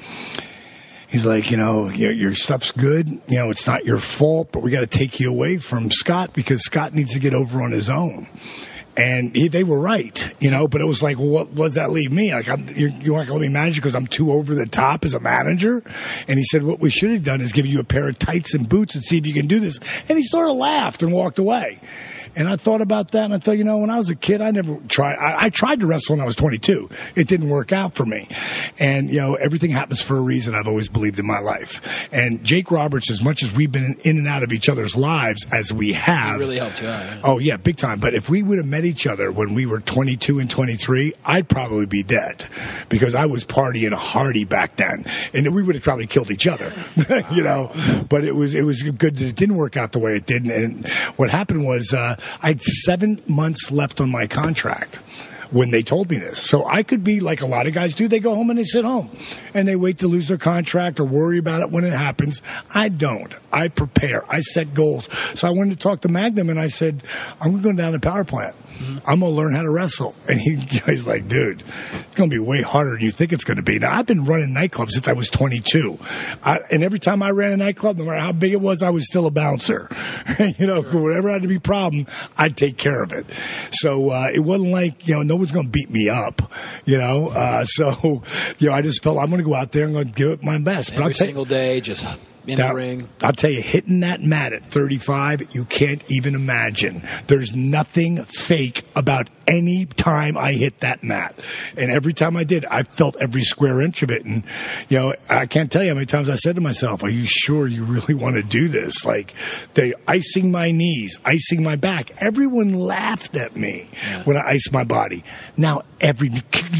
he's like, you know, your, your stuff's good. You know, it's not your fault, but we got to take you away from Scott because Scott needs to get over on his own. And he, they were right, you know, but it was like, well, what, what does that leave me? Like, I'm, you, you want to let me manage because I'm too over the top as a manager? And he said, what we should have done is give you a pair of tights and boots and see if you can do this. And he sort of laughed and walked away. And I thought about that, and I thought, you know, when I was a kid, I never tried. I, I tried to wrestle when I was twenty-two. It didn't work out for me. And, you know, everything happens for a reason, I've always believed in my life. And Jake Roberts, as much as we've been in and out of each other's lives as we have.
He really helped you out, yeah.
Oh, yeah, big time. But if we would have met each other when we were twenty-two and twenty-three, I'd probably be dead because I was partying hardy back then. And we would have probably killed each other, you know. But it was it was good that it didn't work out the way it did. And what happened was uh, I had seven months left on my contract when they told me this. So I could be like a lot of guys do. They go home and they sit home and they wait to lose their contract or worry about it when it happens. I don't. I prepare. I set goals. So I wanted to talk to Magnum and I said, I'm going to go down to power plant. Mm-hmm. I'm going to learn how to wrestle. And he, he's like, dude, it's going to be way harder than you think it's going to be. Now, I've been running nightclubs since I was twenty-two. I, and every time I ran a nightclub, no matter how big it was, I was still a bouncer. you know, sure. Whatever had to be a problem, I'd take care of it. So uh, it wasn't like, you know, no one's going to beat me up, you know. Uh, so, you know, I just felt I'm going to go out there and I'm going to give it my best.
Every
but I'll
single day, just in
Now,
the ring.
I'll tell you, hitting that mat at thirty-five, you can't even imagine. There's nothing fake about any time I hit that mat. And every time I did, I felt every square inch of it. And, you know, I can't tell you how many times I said to myself, are you sure you really want to do this? Like, they icing my knees, icing my back. Everyone laughed at me yeah. when I iced my body. Now, every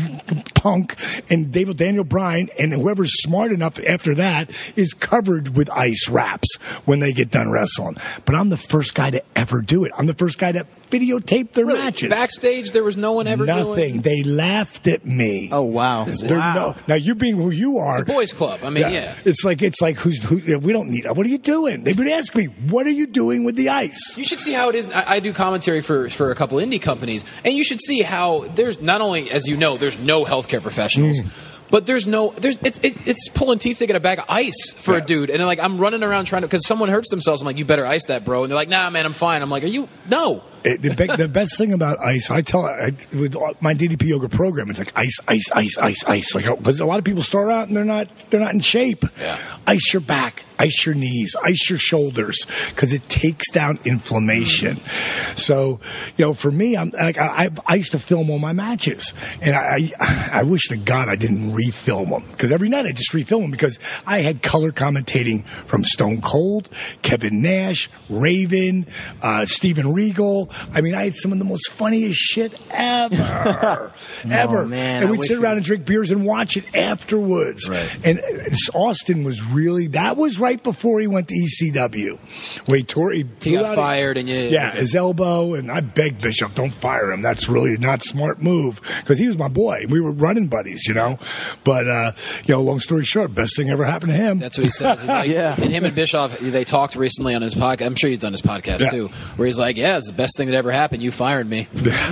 punk and David Daniel Bryan and whoever's smart enough after that is covered with ice wraps when they get done wrestling. But I'm the first guy to ever do it. I'm the first guy to videotape their
really?
matches.
Backstage, there was no one ever
Nothing.
doing...
They laughed at me.
Oh, wow.
wow. No, now, you being who you are...
It's a boys' club. I mean, yeah. yeah.
It's like, it's like who's, who, we don't need... What are you doing? They would ask me, what are you doing with the ice?
You should see how it is. I, I do commentary for, for a couple indie companies, and you should see how there's not only, as you know, there's no healthcare professionals. Mm. But there's no, there's it's it, it's pulling teeth to get a bag of ice for yeah. a dude, and like I'm running around trying to, because someone hurts themselves. I'm like, you better ice that, bro. And they're like, nah, man, I'm fine. I'm like, are you? No.
It, the, be- the best thing about ice, I tell I, with my D D P yoga program, it's like ice, ice, ice, ice, ice. Like, because a lot of people start out and they're not, they're not in shape.
Yeah.
Ice your back, ice your knees, ice your shoulders, because it takes down inflammation. Mm-hmm. So, you know, for me, I'm like I, I used to film all my matches, and I, I, I wish to God I didn't refilm them, because every night I just refilm them, because I had color commentating from Stone Cold, Kevin Nash, Raven, uh, Steven Regal. I mean, I had some of the most funniest shit ever,
no,
ever.
Man,
and
I
we'd sit around
we...
and drink beers and watch it afterwards.
Right.
And Austin was really, that was right before he went to E C W. Where he tore, he,
he got fired
his,
and yeah,
yeah, his elbow. And I begged Bishop, don't fire him. That's really not a smart move, because he was my boy. We were running buddies, you know. But uh, you know, long story short, best thing ever happened to him.
That's what he says. He's like, yeah. And him and Bischoff, they talked recently on his podcast. I'm sure he's done his podcast
yeah.
too, where he's like, yeah, it's the best thing that ever happened. You fired me.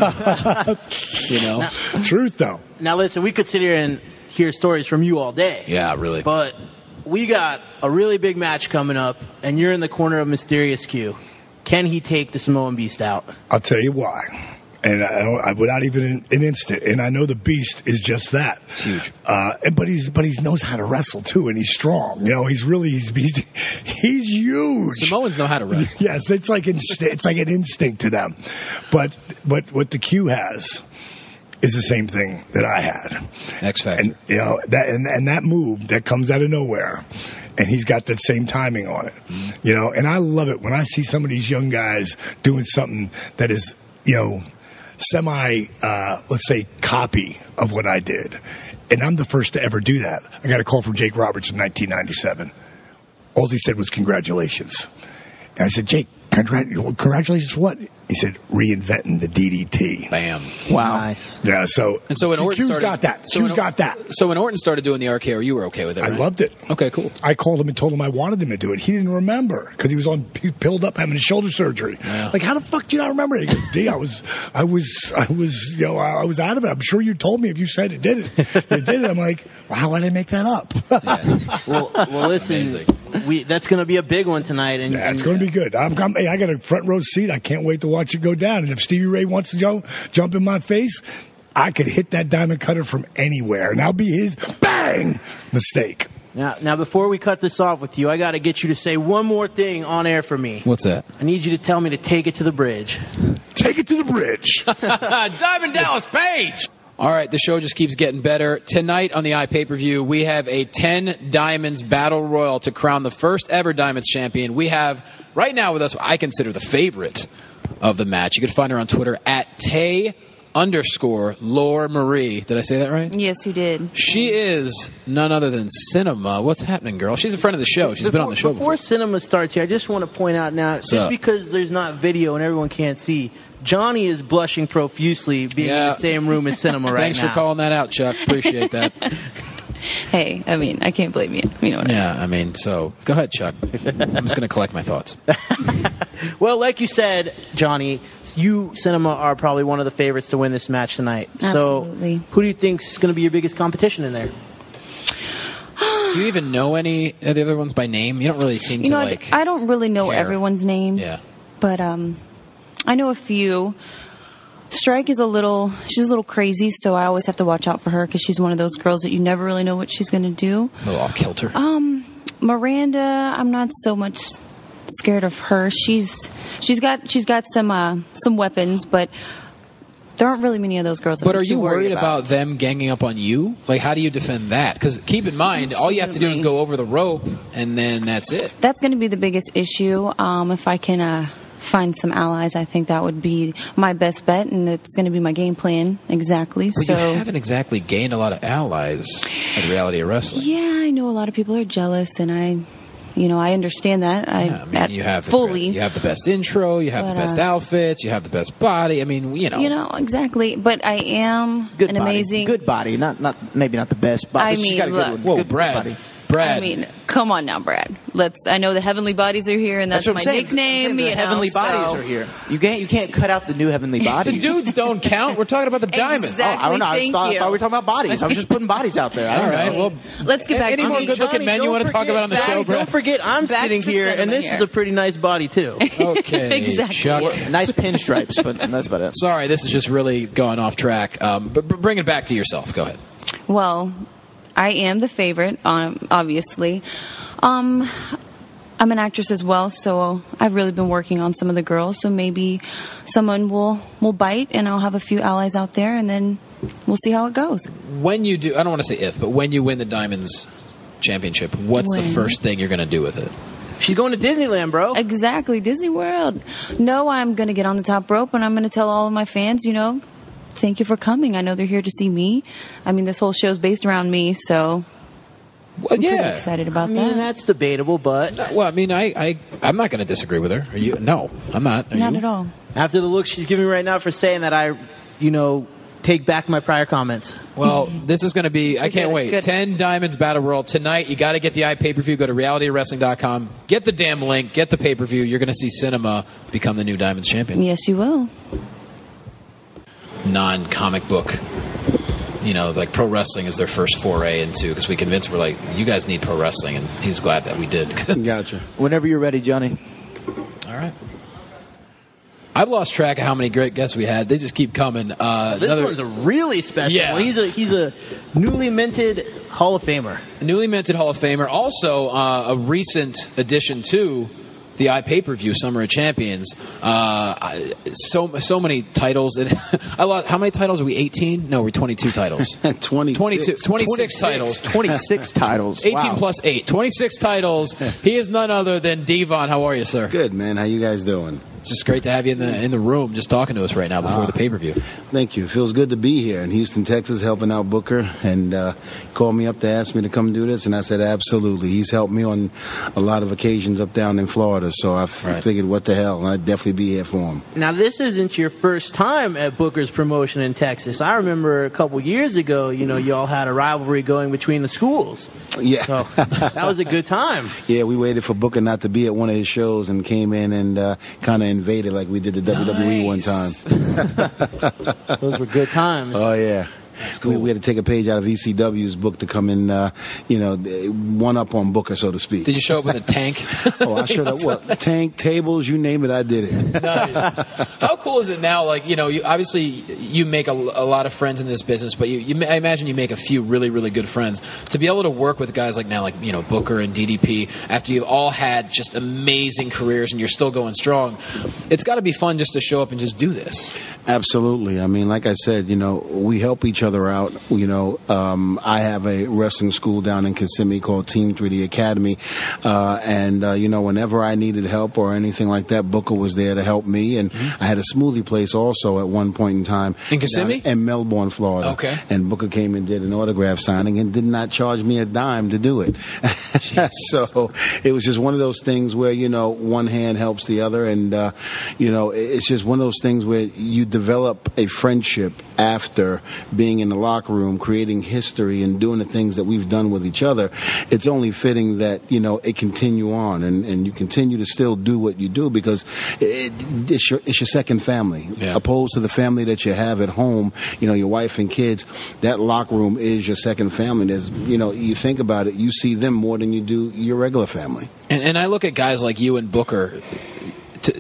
You know,
now,
truth though.
Now listen, we could sit here and hear stories from you all day.
Yeah, really.
But we got a really big match coming up, and you're in the corner of Mysterious Q. Can he take the Samoan Beast out?
I'll tell you why. And I don't, I, without even an, an instant, and I know the Beast is just that.
It's huge.
Uh, and, but he's but he knows how to wrestle too, and he's strong. You know, he's really he's he's, he's huge.
Samoans know how to wrestle.
Yes, it's like inst- it's like an instinct to them. But but what the Q has is the same thing that I had.
X Factor.
And you know that and, and that move that comes out of nowhere. And he's got that same timing on it. Mm-hmm. You know, and I love it when I see some of these young guys doing something that is, you know, semi, uh, let's say, copy of what I did. And I'm the first to ever do that. I got a call from Jake Roberts in nineteen ninety-seven. All he said was, congratulations. And I said, Jake, congrat- congratulations for what? He said, reinventing the D D T.
Bam.
Wow. Nice.
Yeah, so,
and so when Orton
Q's
started,
got that.
So
Q's
when,
got that.
So when Orton started doing the R K O, you were okay with it, right?
I loved it.
Okay, cool.
I called him and told him I wanted him to do it. He didn't remember because he was on he pilled up having his shoulder surgery.
Yeah.
Like, how the fuck do you not remember it? He goes, D, I was, I was, I was, you know, I was out of it. I'm sure you told me if you said it did it. It did it. I'm like, well, how would I make that up?
Yeah. well, well, listen, we that's going to be a big one tonight. And,
yeah, it's
and,
going to be good. I'm, I'm, hey, I got a front row seat. I can't wait to watch it go down. And if Stevie Ray wants to jump, jump in my face, I could hit that diamond cutter from anywhere, and I'll be his bang mistake.
Now, now, before we cut this off with you, I got to get you to say one more thing on air for me.
What's that?
I need you to tell me to take it to the bridge.
Take it to the bridge.
Diamond Dallas Page. All right, the show just keeps getting better. Tonight on the iPay-Per-View, we have a ten Diamonds Battle Royal to crown the first ever Diamonds champion. We have, right now with us, I consider the favorite of the match. You can find her on Twitter at Tay underscore Lore Marie. Did I say that right?
Yes, you did.
She is none other than Cinema. What's happening, girl? She's a friend of the show. She's
before,
been on the show
before.
Before
Cinema starts here, I just want to point out now,
What's
just
up?
because there's not video and everyone can't see, Johnny is blushing profusely being
Yeah.
in the same room as Cinema right
Thanks
now.
for calling that out, Chuck. Appreciate that.
Hey, I mean, I can't blame you. You know what
Yeah, I mean, so go ahead, Chuck. I'm just going to collect my thoughts.
Well, like you said, Johnny, you, Cinema, are probably one of the favorites to win this match tonight.
Absolutely.
So who do you think is going to be your biggest competition in there?
Do you even know any of the other ones by name? You don't really seem
You
to
know,
like.
I don't really know
care.
everyone's name.
Yeah.
But um, I know a few. Strike is a little, she's a little crazy, so I always have to watch out for her because she's one of those girls that you never really know what she's going to do.
A little off kilter.
Um, Miranda, I'm not so much scared of her. She's she's got she's got some uh, some weapons, but there aren't really many of those girls. That
But
I'm
are
too
you worried
about.
about them ganging up on you? Like, how do you defend that? Because keep in mind, all you have to do is go over the rope, and then that's it.
That's going to be the biggest issue. Um, if I can uh, find some allies, I think that would be my best bet, and it's going to be my game plan exactly.
But
so
you haven't exactly gained a lot of allies at Reality of Wrestling.
yeah, I know a lot of people are jealous, and I, you know, I understand that. I,
Yeah, I mean,
at-
you have the,
fully.
You have the best intro. You have
But,
the best
uh,
outfits. You have the best body. I mean, you know.
You know exactly, but I am
Good
an
body.
amazing.
Good body. Not not maybe not the best body.
I
but she's
mean,
got a good
look.
one.
Whoa,
good
Brad.
body.
Brad.
I mean, come on now, Brad. Let's. I know the heavenly bodies are here, and that's,
what
my
I'm saying.
nickname.
I'm saying the
you know,
heavenly bodies
so-
are here. You can't you can't cut out the new heavenly bodies.
The dudes don't count. We're talking about the diamonds.
Exactly.
Oh, I don't know. I,
Thank
thought, I
you.
thought we were talking about bodies. I was just putting bodies out there. I
All
don't
right.
know.
Well,
Let's get back
any
to
more
me.
good-looking men you want to talk about on the show,
Johnny,
Brad?
don't forget, I'm
Back
sitting
to
here, and
cinnamon
this
here.
is a pretty nice body too.
Okay,
Exactly.
Chuck.
Nice pinstripes, but that's about it.
Sorry, this is just really going off track. Um, but, but bring it back to yourself. Go ahead.
Well, I am the favorite, um, obviously. Um, I'm an actress as well, so I've really been working on some of the girls. So maybe someone will will bite, and I'll have a few allies out there, and then we'll see how it goes.
When you do, I don't want to say if, but when you win the Diamonds Championship, what's the
When?
first thing you're going to do with it?
She's going to Disneyland, bro.
Exactly, Disney World. No, I'm going to get on the top rope, and I'm going to tell all of my fans, you know, thank you for coming. I know they're here to see me. I mean, this whole show's based around me, so
Well,
I'm pretty
yeah.
excited about
I mean,
that.
that's debatable, but
Well, I mean, I, I, I'm not going to disagree with her. Are you? No, I'm not. Are
Not
you?
at all.
after the look she's giving me right now for saying that, I, you know, take back my prior comments.
Well, this is going to be, I can't
good-
wait.
good-
ten Diamonds Battle World. Tonight, you got to get the iPay-per-view. Go to reality wrestling dot com. Get the damn link. Get the pay-per-view. You're going to see Cinema become the new Diamonds champion.
Yes, you will.
Non-comic book. You know, like pro wrestling is their first foray into, because we convinced we're like, you guys need pro wrestling, and he's glad that we did.
Gotcha. Whenever you're ready, Johnny.
All right. I've lost track of how many great guests we had. They just keep coming. Uh,
This
another,
one's a really special
Yeah.
one. He's a he's a newly minted Hall of Famer.
newly minted Hall of Famer. Also, uh, a recent addition to the iPay-per-view Summer of Champions. Uh, I- so so many titles. And I lost. How many titles are we? eighteen? No, we're twenty-two titles.
twenty-six.
twenty-two, twenty-six titles.
twenty-six titles.
eighteen
Wow.
plus eight. twenty-six titles. He is none other than Devon. How are you, sir?
Good, man. How you guys doing?
It's just great to have you in the in the room, just talking to us right now before
Ah.
the pay-per-view.
Thank you. It feels good to be here in Houston, Texas, helping out Booker, and uh, called me up to ask me to come do this, and I said absolutely. He's helped me on a lot of occasions up down in Florida, so I f-
Right.
figured, what the hell, I'd definitely be here for him.
Now, this isn't your first time at Booker's promotion in Texas. I remember a couple years ago, you know, y'all had a rivalry going between the schools.
Yeah.
So that was a good time.
Yeah, we waited for Booker not to be at one of his shows and came in and uh, kind of invaded like we did the W W E one time.
Those were good times.
Oh, yeah. That's cool. We, we had to take a page out of E C W's book to come in, uh, you know, one up on Booker, so to speak.
Did you show up with a tank?
Oh, I showed up. Well, tank, tables, you name it, I did it.
Nice. How cool is it now? Like, you know, you, obviously you make a, a lot of friends in this business, but you, you, I imagine you make a few really, really good friends. To be able to work with guys like now, like, you know, Booker and D D P, after you've all had just amazing careers and you're still going strong, it's got to be fun just to show up and just do this.
Absolutely. I mean, like I said, you know, we help each other out. You know, um, I have a wrestling school down in Kissimmee called Team three D Academy. Uh, and, uh, you know, whenever I needed help or anything like that, Booker was there to help me. And
Mm-hmm.
I had a smoothie place also at one point in time.
In Kissimmee?
down In Melbourne, Florida.
Okay.
And Booker came and did an autograph signing and did not charge me a dime to do it. So it was just one of those things where, you know, one hand helps the other. And, uh, you know, it's just one of those things where you develop a friendship after being in the locker room, creating history and doing the things that we've done with each other. It's only fitting that, you know, it continue on and, and you continue to still do what you do because it, it's, your, it's your second family.
Yeah.
Opposed to the family that you have at home, you know, your wife and kids, that locker room is your second family. There's, you know, you think about it, you see them more than you do your regular family.
And, and I look at guys like you and Booker. To,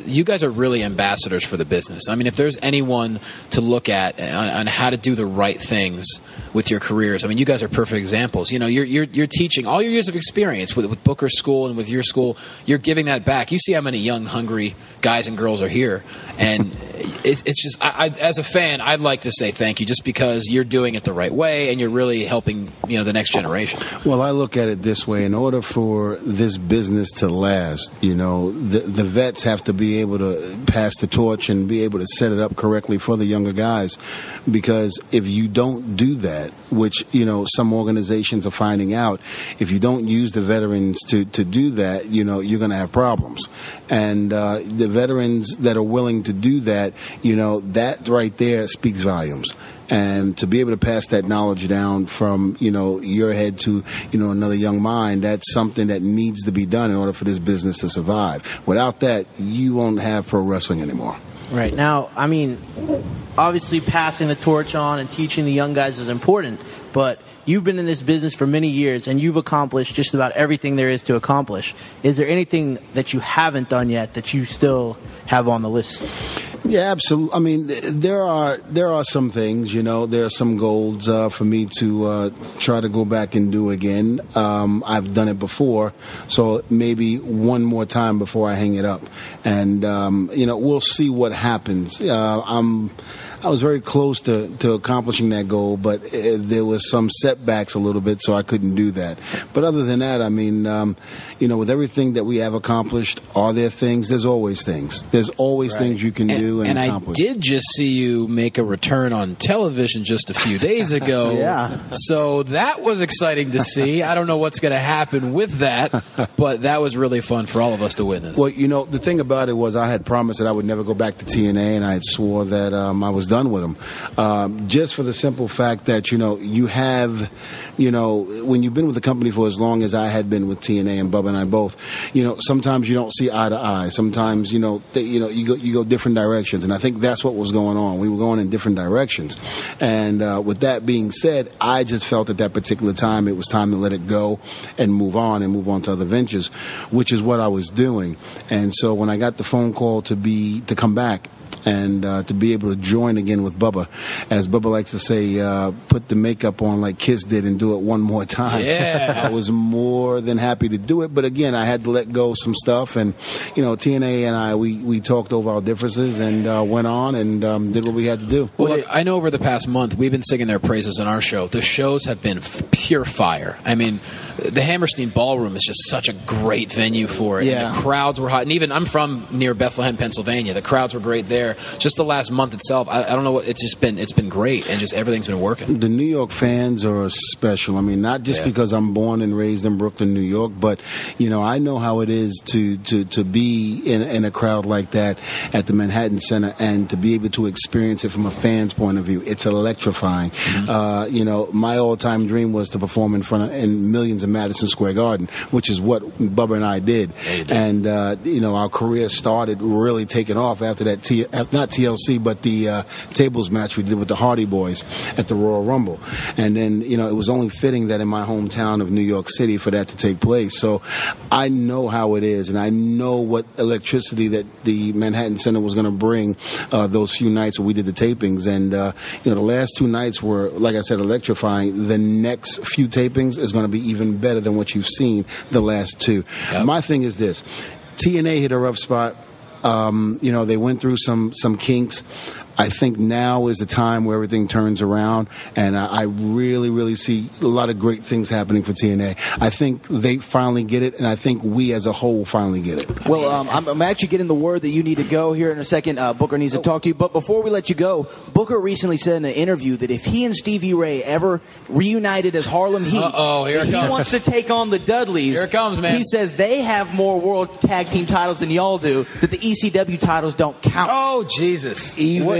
you guys are really ambassadors for the business. I mean, if there's anyone to look at on, on how to do the right things with your careers, I mean, you guys are perfect examples. You know, you're you're, you're teaching all your years of experience with, with Booker's school and with your school. You're giving that back. You see how many young, hungry guys and girls are here, and it's, it's just, I, I, as a fan, I'd like to say thank you, just because you're doing it the right way and you're really helping, you know, the next generation.
Well, I look at it this way: in order for this business to last, you know, the the vets have to be able to pass the torch and be able to set it up correctly for the younger guys. Because if you don't do that, which, you know, some organizations are finding out, if you don't use the veterans to, to do that, you know, you're going to have problems. And uh, the veterans that are willing to do that, you know, that right there speaks volumes. And to be able to pass that knowledge down from, you know, your head to, you know, another young mind, that's something that needs to be done in order for this business to survive. Without that, you won't have pro wrestling anymore.
Right. Now, I mean, obviously passing the torch on and teaching the young guys is important, but you've been in this business for many years and you've accomplished just about everything there is to accomplish. Is there anything that you haven't done yet that you still have on the list?
Yeah, absolutely. I mean, there are there are some things, you know, there are some goals uh, for me to uh, try to go back and do again. Um, I've done it before, so maybe one more time before I hang it up. And, um, you know, we'll see what happens. Uh, I'm... I was very close to, to accomplishing that goal, but uh, there was some setbacks a little bit, so I couldn't do that. But other than that, I mean, um, you know, with everything that we have accomplished, are there things? There's always things. There's always right. things you can
and,
do and,
and
accomplish.
And I did just see you make a return on television just a few days ago.
Yeah.
So that was exciting to see. I don't know what's going to happen with that, but that was really fun for all of us to witness.
Well, you know, the thing about it was I had promised that I would never go back to T N A, and I had swore that um, I was done with them. Um, just for the simple fact that, you know, you have, you know, when you've been with the company for as long as I had been with T N A, and Bubba and I both, you know, sometimes you don't see eye to eye. Sometimes, you know, they, you know, you go you go different directions, and I think that's what was going on. We were going in different directions, and uh, with that being said, I just felt at that particular time it was time to let it go and move on and move on to other ventures, which is what I was doing. And so when I got the phone call to be to come back, and uh, to be able to join again with Bubba, as Bubba likes to say, uh, put the makeup on like Kiss did and do it one more time.
Yeah.
I was more than happy to do it, but again, I had to let go of some stuff, and you know, T N A and I, we, we talked over our differences and uh, went on and um, did what we had to do.
Well, look, I know over the past month we've been singing their praises on our show. The shows have been f- pure fire. I mean, the Hammerstein Ballroom is just such a great venue for it.
Yeah.
And the crowds were hot. And even I'm from near Bethlehem, Pennsylvania. The crowds were great there. Just the last month itself, I, I don't know what it's just been. It's been great, and just everything's been working.
The New York fans are special. I mean, not just
yeah.
because I'm born and raised in Brooklyn, New York, but you know, I know how it is to to to be in, in a crowd like that at the Manhattan Center, and to be able to experience it from a fan's point of view. It's electrifying. Mm-hmm. Uh, you know, my all-time dream was to perform in front of in millions in Madison Square Garden, which is what Bubba and I did.
Yeah, did.
And uh, you know, our career started really taking off after that. T- not T L C, but the uh, tables match we did with the Hardy Boys at the Royal Rumble. And then, you know, it was only fitting that in my hometown of New York City for that to take place. So I know how it is, and I know what electricity that the Manhattan Center was going to bring uh, those few nights where we did the tapings. And, uh, you know, the last two nights were, like I said, electrifying. The next few tapings is going to be even better than what you've seen the last two. Yep. My thing is this. T N A hit a rough spot. Um, you know, they went through some some kinks. I think now is the time where everything turns around, and I, I really, really see a lot of great things happening for T N A. I think they finally get it, and I think we as a whole finally get it.
Well, um, I'm, I'm actually getting the word that you need to go here in a second. Uh, Booker needs to talk to you. But before we let you go, Booker recently said in an interview that if he and Stevie Ray ever reunited as Harlem Heat,
Uh-oh, here it
he
comes.
wants to take on the Dudleys.
Here it comes, man.
He says they have more world tag team titles than y'all do, that the E C W titles don't count.
Oh, Jesus.
Even
What,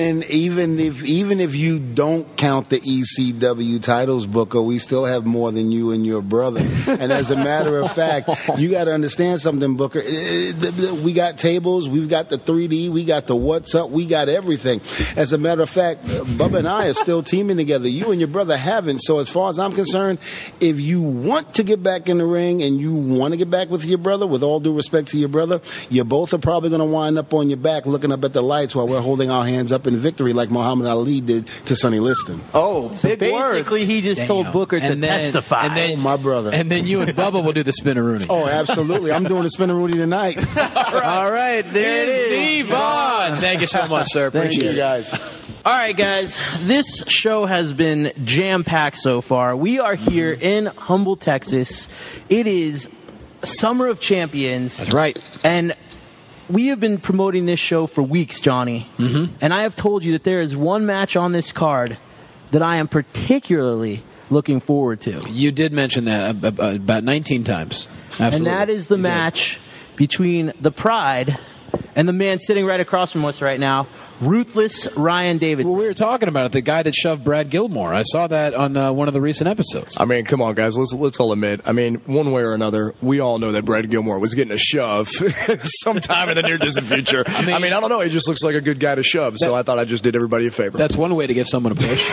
and even if even if you don't count the E C W titles, Booker, we still have more than you and your brother. And as a matter of fact, you got to understand something, Booker. We got tables, we've got the three D, we got the what's up, we got everything. As a matter of fact, Bubba and I are still teaming together. You and your brother haven't. So as far as I'm concerned, if you want to get back in the ring and you want to get back with your brother, with all due respect to your brother, you both are probably going to wind up on your back looking up at the lights while we're holding our hands up in victory like Muhammad Ali did to Sonny Liston.
Oh, so big basically words. He just Damn. told Booker to
and then,
testify.
And then,
oh, my brother.
And then you and Bubba will do the spinneroonie.
Oh, absolutely. I'm doing the spinneroonie tonight.
All right. All right, there
it's
it is.
Devon. Thank you so much, sir. Appreciate
Thank you,
it.
guys.
All right, guys. This show has been jam-packed so far. We are here in Humble, Texas. It is Summer of Champions.
That's right.
And we have been promoting this show for weeks, Johnny.
Mm-hmm.
And I have told you that there is one match on this card that I am particularly looking forward to.
You did mention that about nineteen times. Absolutely.
And that is the
you
match
did.
between the Pride and the man sitting right across from us right now, Ruthless Ryan Davidson.
Well, we were talking about it, the guy that shoved Brad Gilmore. I saw that on uh, one of the recent episodes.
I mean, come on, guys. Let's let's all admit. I mean, one way or another, we all know that Brad Gilmore was getting a shove sometime in the near distant future. I mean, I mean, I don't know. He just looks like a good guy to shove, so that, I thought I just did everybody a favor.
That's one way to give someone a push.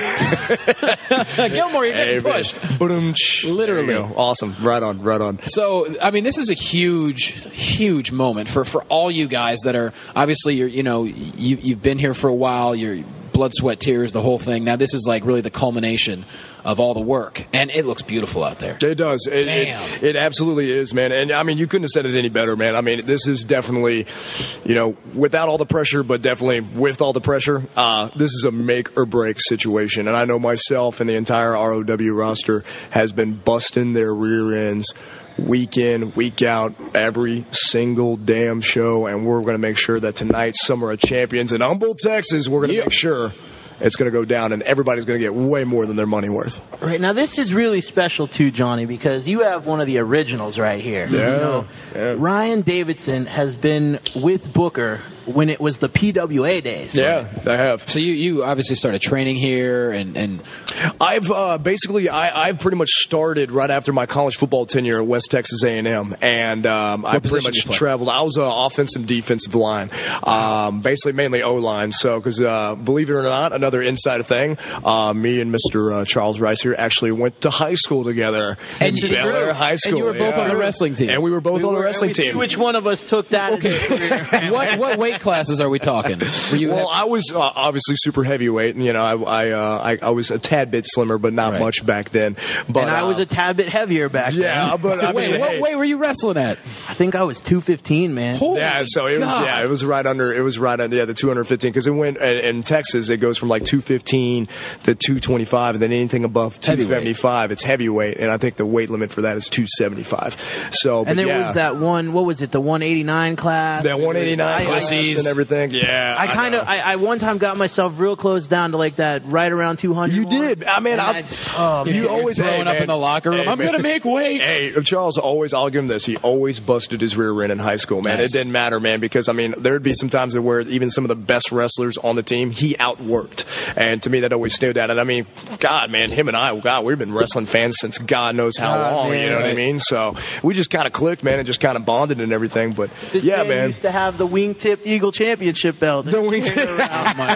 Gilmore, you're getting
hey,
pushed.
Literally. Awesome. Right on, right on.
So, I mean, this is a huge, huge moment for, for all you guys that are, obviously, you're, you know, you, you've been here for a while, you're blood, sweat, tears, the whole thing. Now this is like really the culmination of all the work, and it looks beautiful out there.
It does. It,
Damn.
It, it absolutely is, man. And I mean, you couldn't have said it any better, man. I mean, this is definitely, you know, without all the pressure, but definitely with all the pressure, uh, this is a make or break situation. And I know myself and the entire R O W roster has been busting their rear ends week in, week out, every single damn show, and we're going to make sure that tonight's Summer of Champions in Humble, Texas, we're going to yep. make sure it's going to go down, and everybody's going to get way more than their money worth.
Right, now this is really special too, Johnny, because you have one of the originals right here.
Yeah,
you know,
yeah.
Ryan Davidson has been with Booker when it was the P W A days.
Yeah, I have.
So you, you obviously started training here, and, and
I've uh, basically I, I've pretty much started right after my college football tenure at West Texas A and M, and um, I pretty much traveled. I was an offensive defensive line, um, basically mainly O line. So because uh, believe it or not, another insider thing, uh, me and Mister Uh, Charles Rice here actually went to high school together.
And
in Bel Air High School,
and you were both
yeah.
on the wrestling team,
and we were both
we
on
were,
the wrestling
we
team.
Which one of us took that?
Okay. what what weight classes are we talking? Were you
well, I was uh, obviously super heavyweight, and you know, I I, uh, I I was a tad bit slimmer, but not
right.
much back then. But
and I was
uh,
a tad bit heavier back
yeah,
then.
but I
Wait,
mean,
what
hey,
weight were you wrestling at?
I think I was two fifteen, man.
Holy
yeah, so it was
God.
yeah, it was right under it was right under yeah the two fifteen because it went in, in Texas it goes from like two fifteen to two twenty-five, and then anything above two seventy-five it's heavyweight, and I think the weight limit for that is two seventy-five. So,
and there
yeah.
was that one. What was it? The one eighty-nine class.
That one eighty-nine class and everything. Yeah,
I, I kind of I, I one time got myself real close down to like that right around two hundred.
You did. I mean, I,
just, oh,
you
man.
always
throwing
hey,
up in the locker room.
Hey,
I'm going to make weight.
Hey, Charles always, I'll give him this. He always busted his rear end in high school, man.
Nice.
It didn't matter, man, because, I mean, there would be some times where even some of the best wrestlers on the team, he outworked. And to me, that always stood out. And, I mean, God, man, him and I, God, we've been wrestling fans since God knows how
God,
long,
man,
you know
right.
what I mean? So we just kind of clicked, man, and just kind of bonded and everything. But,
this
yeah,
man,
man.
used to have the wingtip Eagle Championship belt.
The wingtip.
Oh, my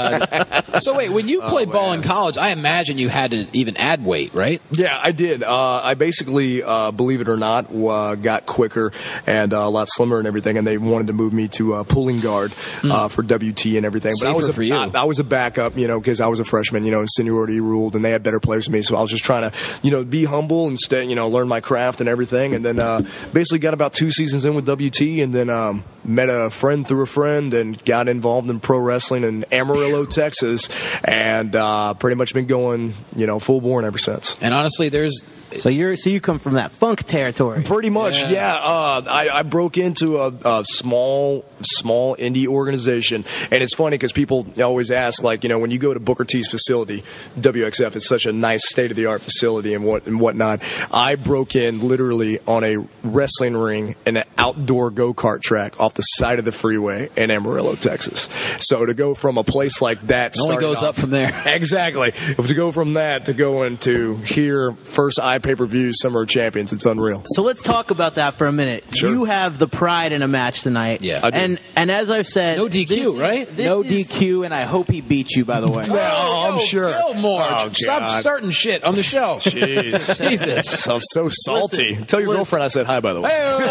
God. So, wait, when you played oh, ball in college, I imagine you had to even add weight, right?
Yeah, I did. Uh, I basically, uh, believe it or not, uh, got quicker and uh, a lot slimmer and everything, and they wanted to move me to uh, pulling guard uh, mm. for W T and everything. But
Safer
I was a,
for you.
I, I was a backup, you know, because I was a freshman, you know, and seniority ruled, and they had better players than me, so I was just trying to, you know, be humble and stay, you know, learn my craft and everything, and then uh, basically got about two seasons in with W T, and then um, met a friend through a friend and got involved in pro wrestling in Amarillo, Texas, and uh, pretty much been going, you know, full bore ever since.
And honestly, there's
So you're so you come from that funk territory.
Pretty much, yeah. yeah. Uh, I, I broke into a, a small, small indie organization, and it's funny because people always ask, like, you know, when you go to Booker T's facility, W X F is such a nice state-of-the-art facility and what and whatnot. I broke in literally on a wrestling ring and an outdoor go-kart track off the side of the freeway in Amarillo, Texas. So to go from a place like that,
it only goes
off,
up from there.
Exactly. To go from that to go into here, first I pay-per-view Summer of Champions, it's unreal.
So let's talk about that for a minute.
Sure.
You have the pride in a match tonight.
Yeah.
I do.
And and as I've said,
no D Q,
this
right?
Is, this
no
is,
D Q, and I hope he beats you, by the way.
Oh, I'm
yo,
sure.
Gilmore,
Oh,
stop
God.
starting shit on the show.
Jeez.
Jesus.
I'm so salty.
Listen,
Tell your
listen.
girlfriend I said hi, by the way.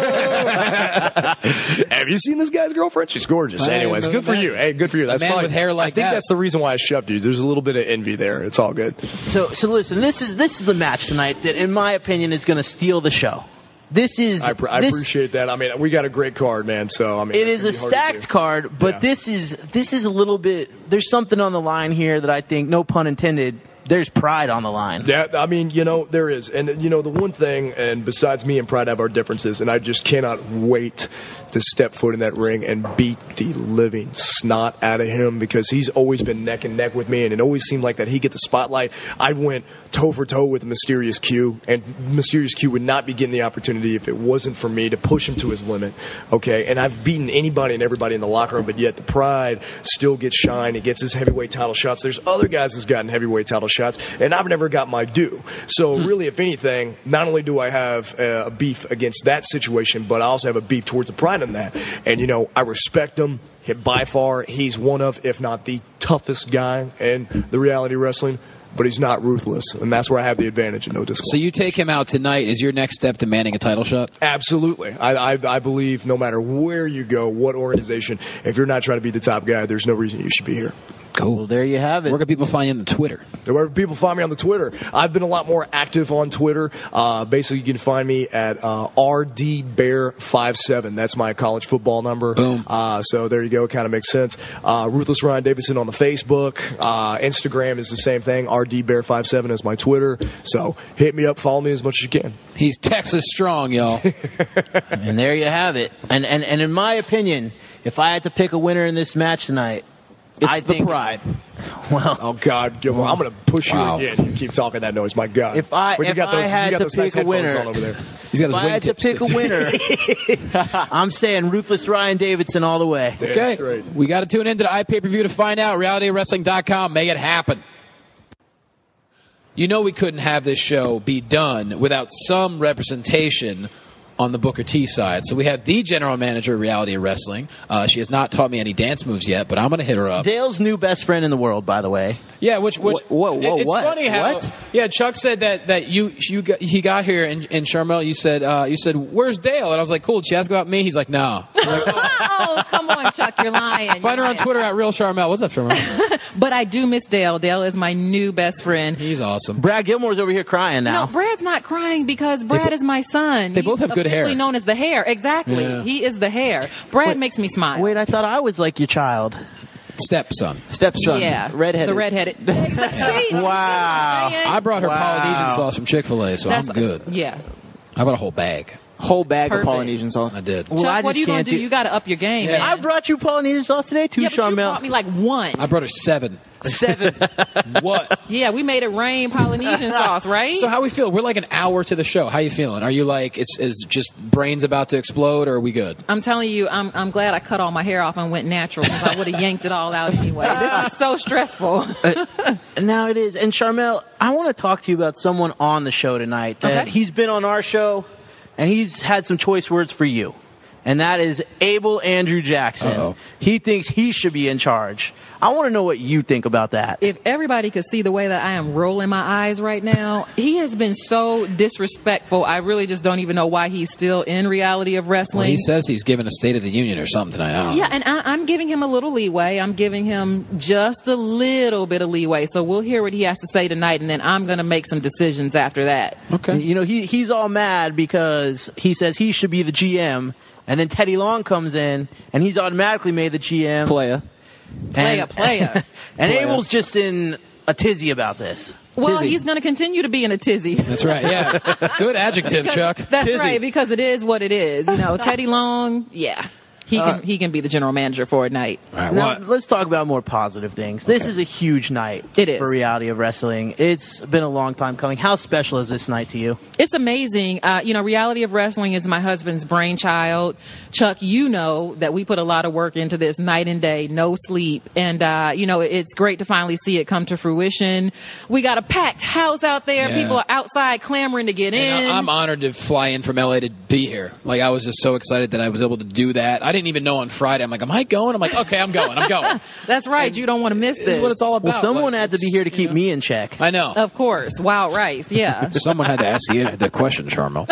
Have you seen this guy's girlfriend? She's gorgeous.
Man,
Anyways,
man,
good for
man.
you. Hey, good for you. That's
man
probably,
with hair like
I think
that.
that's the reason why I shoved you. There's a little bit of envy there. It's all good.
So so listen, this is this is the match tonight that, in my opinion, is going to steal the show. This is.
I, pr- I
this,
appreciate that. I mean, we got a great card, man. So I mean,
It
it's
is a
gonna be hard to
stacked
do.
card, but
Yeah.
this is this is a little bit. There's something on the line here that I think, no pun intended, there's pride on the line.
Yeah, I mean, you know, there is. And, you know, the one thing, and besides me and Pride have our differences, and I just cannot wait to step foot in that ring and beat the living snot out of him because he's always been neck and neck with me, and it always seemed like that he'd get the spotlight. I went toe-for-toe with Mysterious Q, and Mysterious Q would not be getting the opportunity if it wasn't for me to push him to his limit, okay? And I've beaten anybody and everybody in the locker room, but yet the Pride still gets shine. He gets his heavyweight title shots. There's other guys that's gotten heavyweight title shots, and I've never got my due. So really, if anything, not only do I have uh, a beef against that situation, but I also have a beef towards the Pride in that. And, you know, I respect him. By far, he's one of, if not the toughest guy in the reality wrestling, but he's not ruthless, and that's where I have the advantage and no discipline.
So you take him out tonight. Is your next step demanding a title shot?
Absolutely. I, I, I believe no matter where you go, what organization, if you're not trying to be the top guy, there's no reason you should be here.
Cool.
Well, there you have it.
Where can people find you on the Twitter?
Where people find me on the Twitter. I've been a lot more active on Twitter. Uh, basically, you can find me at uh, R D Bear five seven. That's my college football number.
Boom.
Uh, so there you go. Kind of makes sense. Uh, Ruthless Ryan Davidson on the Facebook. Uh, Instagram is the same thing. R D Bear five seven is my Twitter. So hit me up. Follow me as much as you can.
He's Texas strong, y'all.
And there you have it. And, and and in my opinion, if I had to pick a winner in this match tonight,
It's
I
the
think,
Pride.
Well,
oh God, Gilmore, I'm going to push you
Wow.
again. You keep talking that noise. My God.
If I
Where you
if
got those,
I had
you got
to
those
pick
nice
a
headphones
winner,
on over there.
He's got his
if I had to
wingtips
pick a winner, I'm saying Ruthless Ryan Davidson all the way.
Damn
Okay.
straight.
We got to tune into the iPay-Per-View to find out. reality wrestling dot com. Make it happen. You know we couldn't have this show be done without some representation on the Booker T side. So we have the general manager of Reality of Wrestling. Uh, she has not taught me any dance moves yet, but I'm going to hit her up.
Dale's new best friend in the world, by the way.
Yeah, which which
Whoa, whoa,
it- it's
what?
funny how
What?
yeah Chuck said that that you you got, he got here and, and Charmel you said uh, you said where's Dale, and I was like, cool, did she ask about me? He's like, no.
Oh, come on, Chuck, you're lying.
Find her
You're
on
lying.
Twitter at real Charmel. What's up, Charmel?
But I do miss Dale. Dale is my new best friend.
He's awesome.
Brad Gilmore's over here crying now.
No, Brad's not crying because Brad
bo-
is my son.
they both
He's
have good hair.
officially known as the hair. Exactly.
Yeah.
He is the hair. Brad
Wait,
makes me smile.
Wait, I thought I was like your child.
Stepson.
Stepson.
yeah.
Redheaded.
The redheaded. See?
Wow.
I brought her
Wow.
Polynesian sauce from Chick-fil-A, so
That's-
I'm good.
Yeah.
I bought a whole bag.
Whole bag
Perfect.
of Polynesian sauce.
I did.
Well, I
Chuck, what
just
are you going
can't
to do?
do-
You got to up your game,
Yeah.
man.
I brought you Polynesian sauce today, too,
yeah, but you
Charmel.
brought me like one.
I brought her seven.
Seven.
What?
Yeah, we made it rain Polynesian sauce, right?
So how we feel? We're like an hour to the show. How you feeling? Are you like, is, is just brains about to explode, or are we good?
I'm telling you, I'm I'm glad I cut all my hair off and went natural because I would have yanked it all out anyway. This is so stressful.
Now it is. And Charmel, I want to talk to you about someone on the show tonight. That
Okay.
He's been on our show, and he's had some choice words for you. And that is Abel Andrew Jackson.
Uh-oh.
He thinks he should be in charge. I want to know what you think about that.
If everybody could see the way that I am rolling my eyes right now, he has been so disrespectful. I really just don't even know why he's still in Reality of Wrestling.
Well, he says he's giving a State of the Union or something tonight. I don't know.
Yeah, and I, I'm giving him a little leeway. I'm giving him just a little bit of leeway. So we'll hear what he has to say tonight, and then I'm going to make some decisions after that.
Okay.
You know, he he's all mad because he says he should be the G M, and then Teddy Long comes in, and he's automatically made the G M.
Playa.
Playa,
And-
playa.
And
Playa.
Abel's just in a tizzy about this.
Well, he's going to continue to be in a tizzy.
That's right. Yeah. Good adjective,
Because-
Chuck.
That's
Tizzy.
right, because it is what it is. You know, Teddy Long, yeah. He can
Uh,
he can be the general manager for a night.
Now, let's talk about more positive things. This is a huge night
It is.
for Reality of Wrestling. It's been a long time coming. How special is this night to you?
It's amazing. Uh, you know, Reality of Wrestling is my husband's brainchild. Chuck, you know that we put a lot of work into this night and day, no sleep. And, uh, you know, it's great to finally see it come to fruition. We got a packed house out there.
Yeah.
People are outside clamoring to get in.
And I- I'm honored to fly in from L A to be here. Like, I was just so excited that I was able to do that. I didn't even know on Friday. I'm like, am I going? I'm like, okay, I'm going. I'm going.
That's right. You don't want to miss
This
this.
is what it's all about.
Well, someone
Like,
had to be here to keep me in check.
I know.
Of course. Wild Rice. Yeah.
Someone had to ask the, the question, Charmel.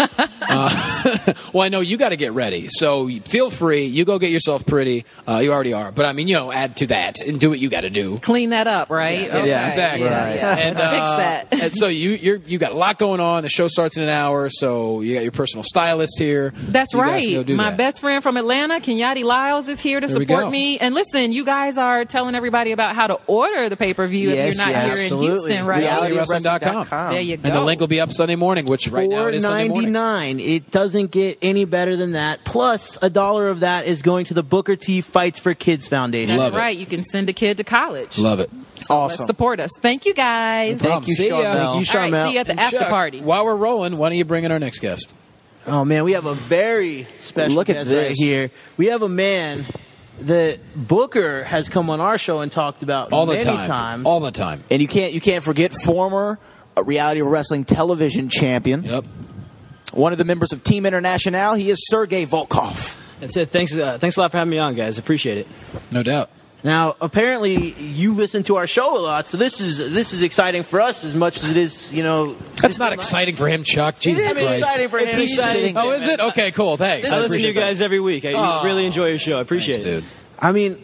Uh, well, I know you got to get ready. So feel free. You go get yourself pretty. Uh, you already are. But I mean, you know, add to that and do what you got to do.
Clean that up, right?
Yeah,
Okay.
yeah, exactly.
Yeah, yeah.
And,
Let's
uh,
fix that.
and so you you're, you got a lot going on. The show starts in an hour, so you got your personal stylist here.
That's
You guys can go
right.
do
My
that.
best friend from Atlanta, Kenyatte Lyles, is here to
There we
support
go.
me. And listen, you guys are telling everybody about how to order the pay per view if
Yes,
you're not
yes.
here
Absolutely.
in Houston, right?
reality wrestling dot com.
There you go.
And the link will be up Sunday morning, which right now it is Sunday morning.
four ninety-nine. It doesn't get any better than that. Plus, a dollar of that is going to the Booker T Fights for Kids Foundation.
That's right. You can send a kid to college.
Love it.
So let's support us. Thank you, guys.
No problem. See ya.
Thank you,
All right,
Charmel.
see you at the
And
after
Chuck,
party.
While we're rolling, why don't you bring in our next guest?
Oh man, we have a very special
Look at
guest
this.
right here. We have a man that Booker has come on our show and talked about
All the
many
time.
times.
All the time.
And you can't you can't forget former uh, Reality Wrestling television champion.
Yep.
One of the members of Team International. He is Sergey Volkov.
That's it. Thanks, uh, thanks a lot for having me on, guys. Appreciate it.
No doubt.
Now, apparently, you listen to our show a lot, so this is this is exciting for us as much as it is, you know.
That's not exciting for him, Chuck. Jesus
It is
Christ.
exciting for him.
It's exciting.
Oh, is it? Okay, cool. Thanks.
I
I
listen to you
appreciate
guys every week. I
Oh.
really enjoy your show. I appreciate
Thanks,
it.
dude.
I mean,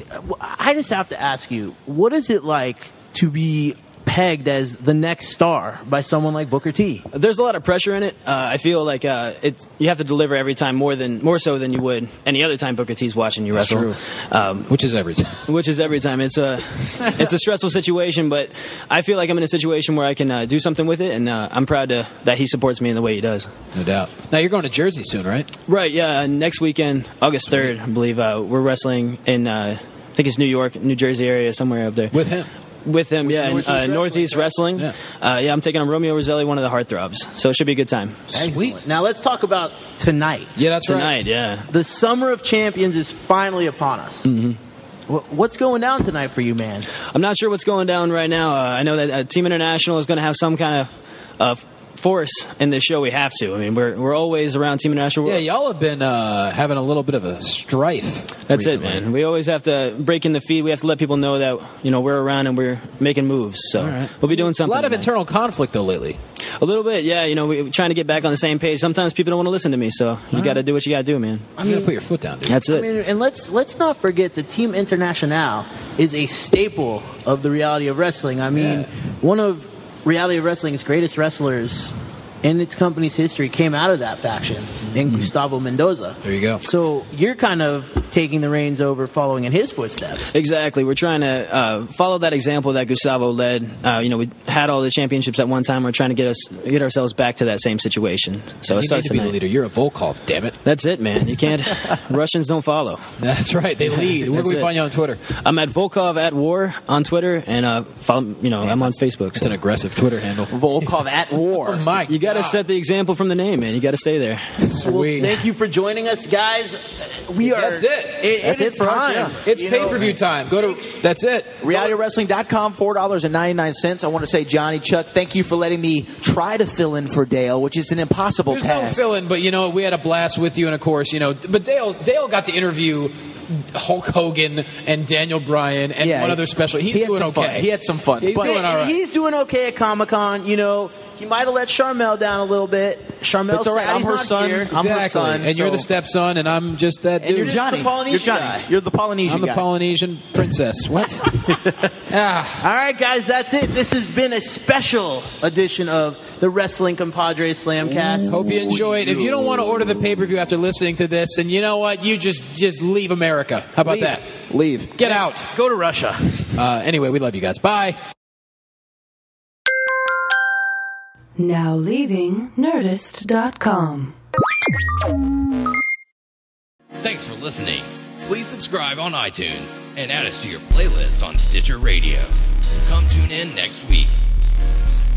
I just have to ask you, what is it like to be pegged as the next star by someone like Booker T?
There's a lot of pressure in it. Uh, I feel like uh, it's you have to deliver every time more than more so than you would any other time Booker T's watching you
That's
wrestle.
true.
Um,
Which is every time.
which is every time. It's a it's a stressful situation, but I feel like I'm in a situation where I can uh, do something with it, and uh, I'm proud to, that he supports me in the way he does.
No doubt. Now, you're going to Jersey soon, right?
Right, yeah. uh, Next weekend, August third, I believe, uh, we're wrestling in, uh, I think it's New York, New Jersey area, somewhere up there.
With him?
With him, yeah.
Northeast
uh,
Wrestling,
Northeast Wrestling.
Yeah.
Uh, yeah, I'm taking on Romeo Roselli, one of the Heartthrobs. So it should be a good time.
Sweet. Now let's talk about tonight.
Yeah, that's
Tonight, yeah.
The Summer of Champions is finally upon us.
Mm-hmm.
Wh- What's going down tonight for you, man?
I'm not sure what's going down right now. Uh, I know that uh, Team International is going to have some kind of uh, force in this show. We have to. I mean, we're we're always around Team International.
Yeah, y'all have been uh, having a little bit of a strife.
That's
recently.
it, man. We always have to break in the feed. We have to let people know that you know we're around and we're making moves. So
All right.
we'll be doing
A
something.
lot of
tonight.
internal conflict, though, lately.
A little bit, yeah. You know, we're trying to get back on the same page. Sometimes people don't want to listen to me, so you got to do what you got to do, man.
I'm going to put your foot down, dude.
That's
I
it.
mean, and let's let's not forget that Team International is a staple of the Reality of Wrestling. I mean,
Yeah.
one of Reality of Wrestling's greatest wrestlers in its company's history came out of that faction in Gustavo Mendoza.
There you go.
So you're kind of taking the reins over, following in his footsteps.
Exactly. We're trying to uh, follow that example that Gustavo led. Uh, you know, we had all the championships at one time. We're trying to get us get ourselves back to that same situation. So
you
it
need
starts
to be the
tonight.
leader. You're a Volkov, damn it.
That's it, man. You can't. Russians don't follow.
That's right. They lead. Where
That's
can we
it.
find you on Twitter?
I'm at Volkov at War on Twitter, and uh, follow. You know, I'm on Facebook.
It's an aggressive Twitter handle.
Volkov at War.
Oh, my
You got to
God.
set the example from the name, man. You got to stay there.
Well,
Sweet.
thank you for joining us, guys. We are.
That's it.
it
That's
is
it for us,
time.
yeah.
It's
You
pay
know,
per view time. Go to. That's it.
reality wrestling dot com, four dollars and ninety-nine cents. I want to say, Johnny, Chuck, thank you for letting me try to fill in for Dale, which is an impossible
There's no
task.
fill-in, but you know we had a blast with you, and of course, you know. But Dale, Dale got to interview Hulk Hogan and Daniel Bryan and
Yeah,
one
he-
other special. He's
he had
doing
some
okay.
fun. He had some fun.
He's
But-
doing all right.
He's doing okay at Comic Con. You know, he might have let Charmel down a little bit. Charmel,
It's all right.
sad
I'm
he's
her
not
son.
here.
I'm her
Exactly.
son,
and you're
so-
the stepson, and I'm just that dude.
And you're
just
Johnny.
the Polynesian
You're Johnny.
guy.
You're the Polynesian
I'm the
guy.
Polynesian princess. What? ah.
All right, guys, that's it. This has been a special edition of the Wrestling Compadres Slamcast.
Hope you enjoy it. If you don't want to order the pay per view after listening to this, and you know what, you just just leave America. How about
Leave.
that?
Leave.
Get out.
Go to Russia.
Uh, anyway, we love you guys. Bye.
Now leaving Nerdist dot com.
Thanks for listening. Please subscribe on iTunes and add us to your playlist on Stitcher Radio. Come tune in next week.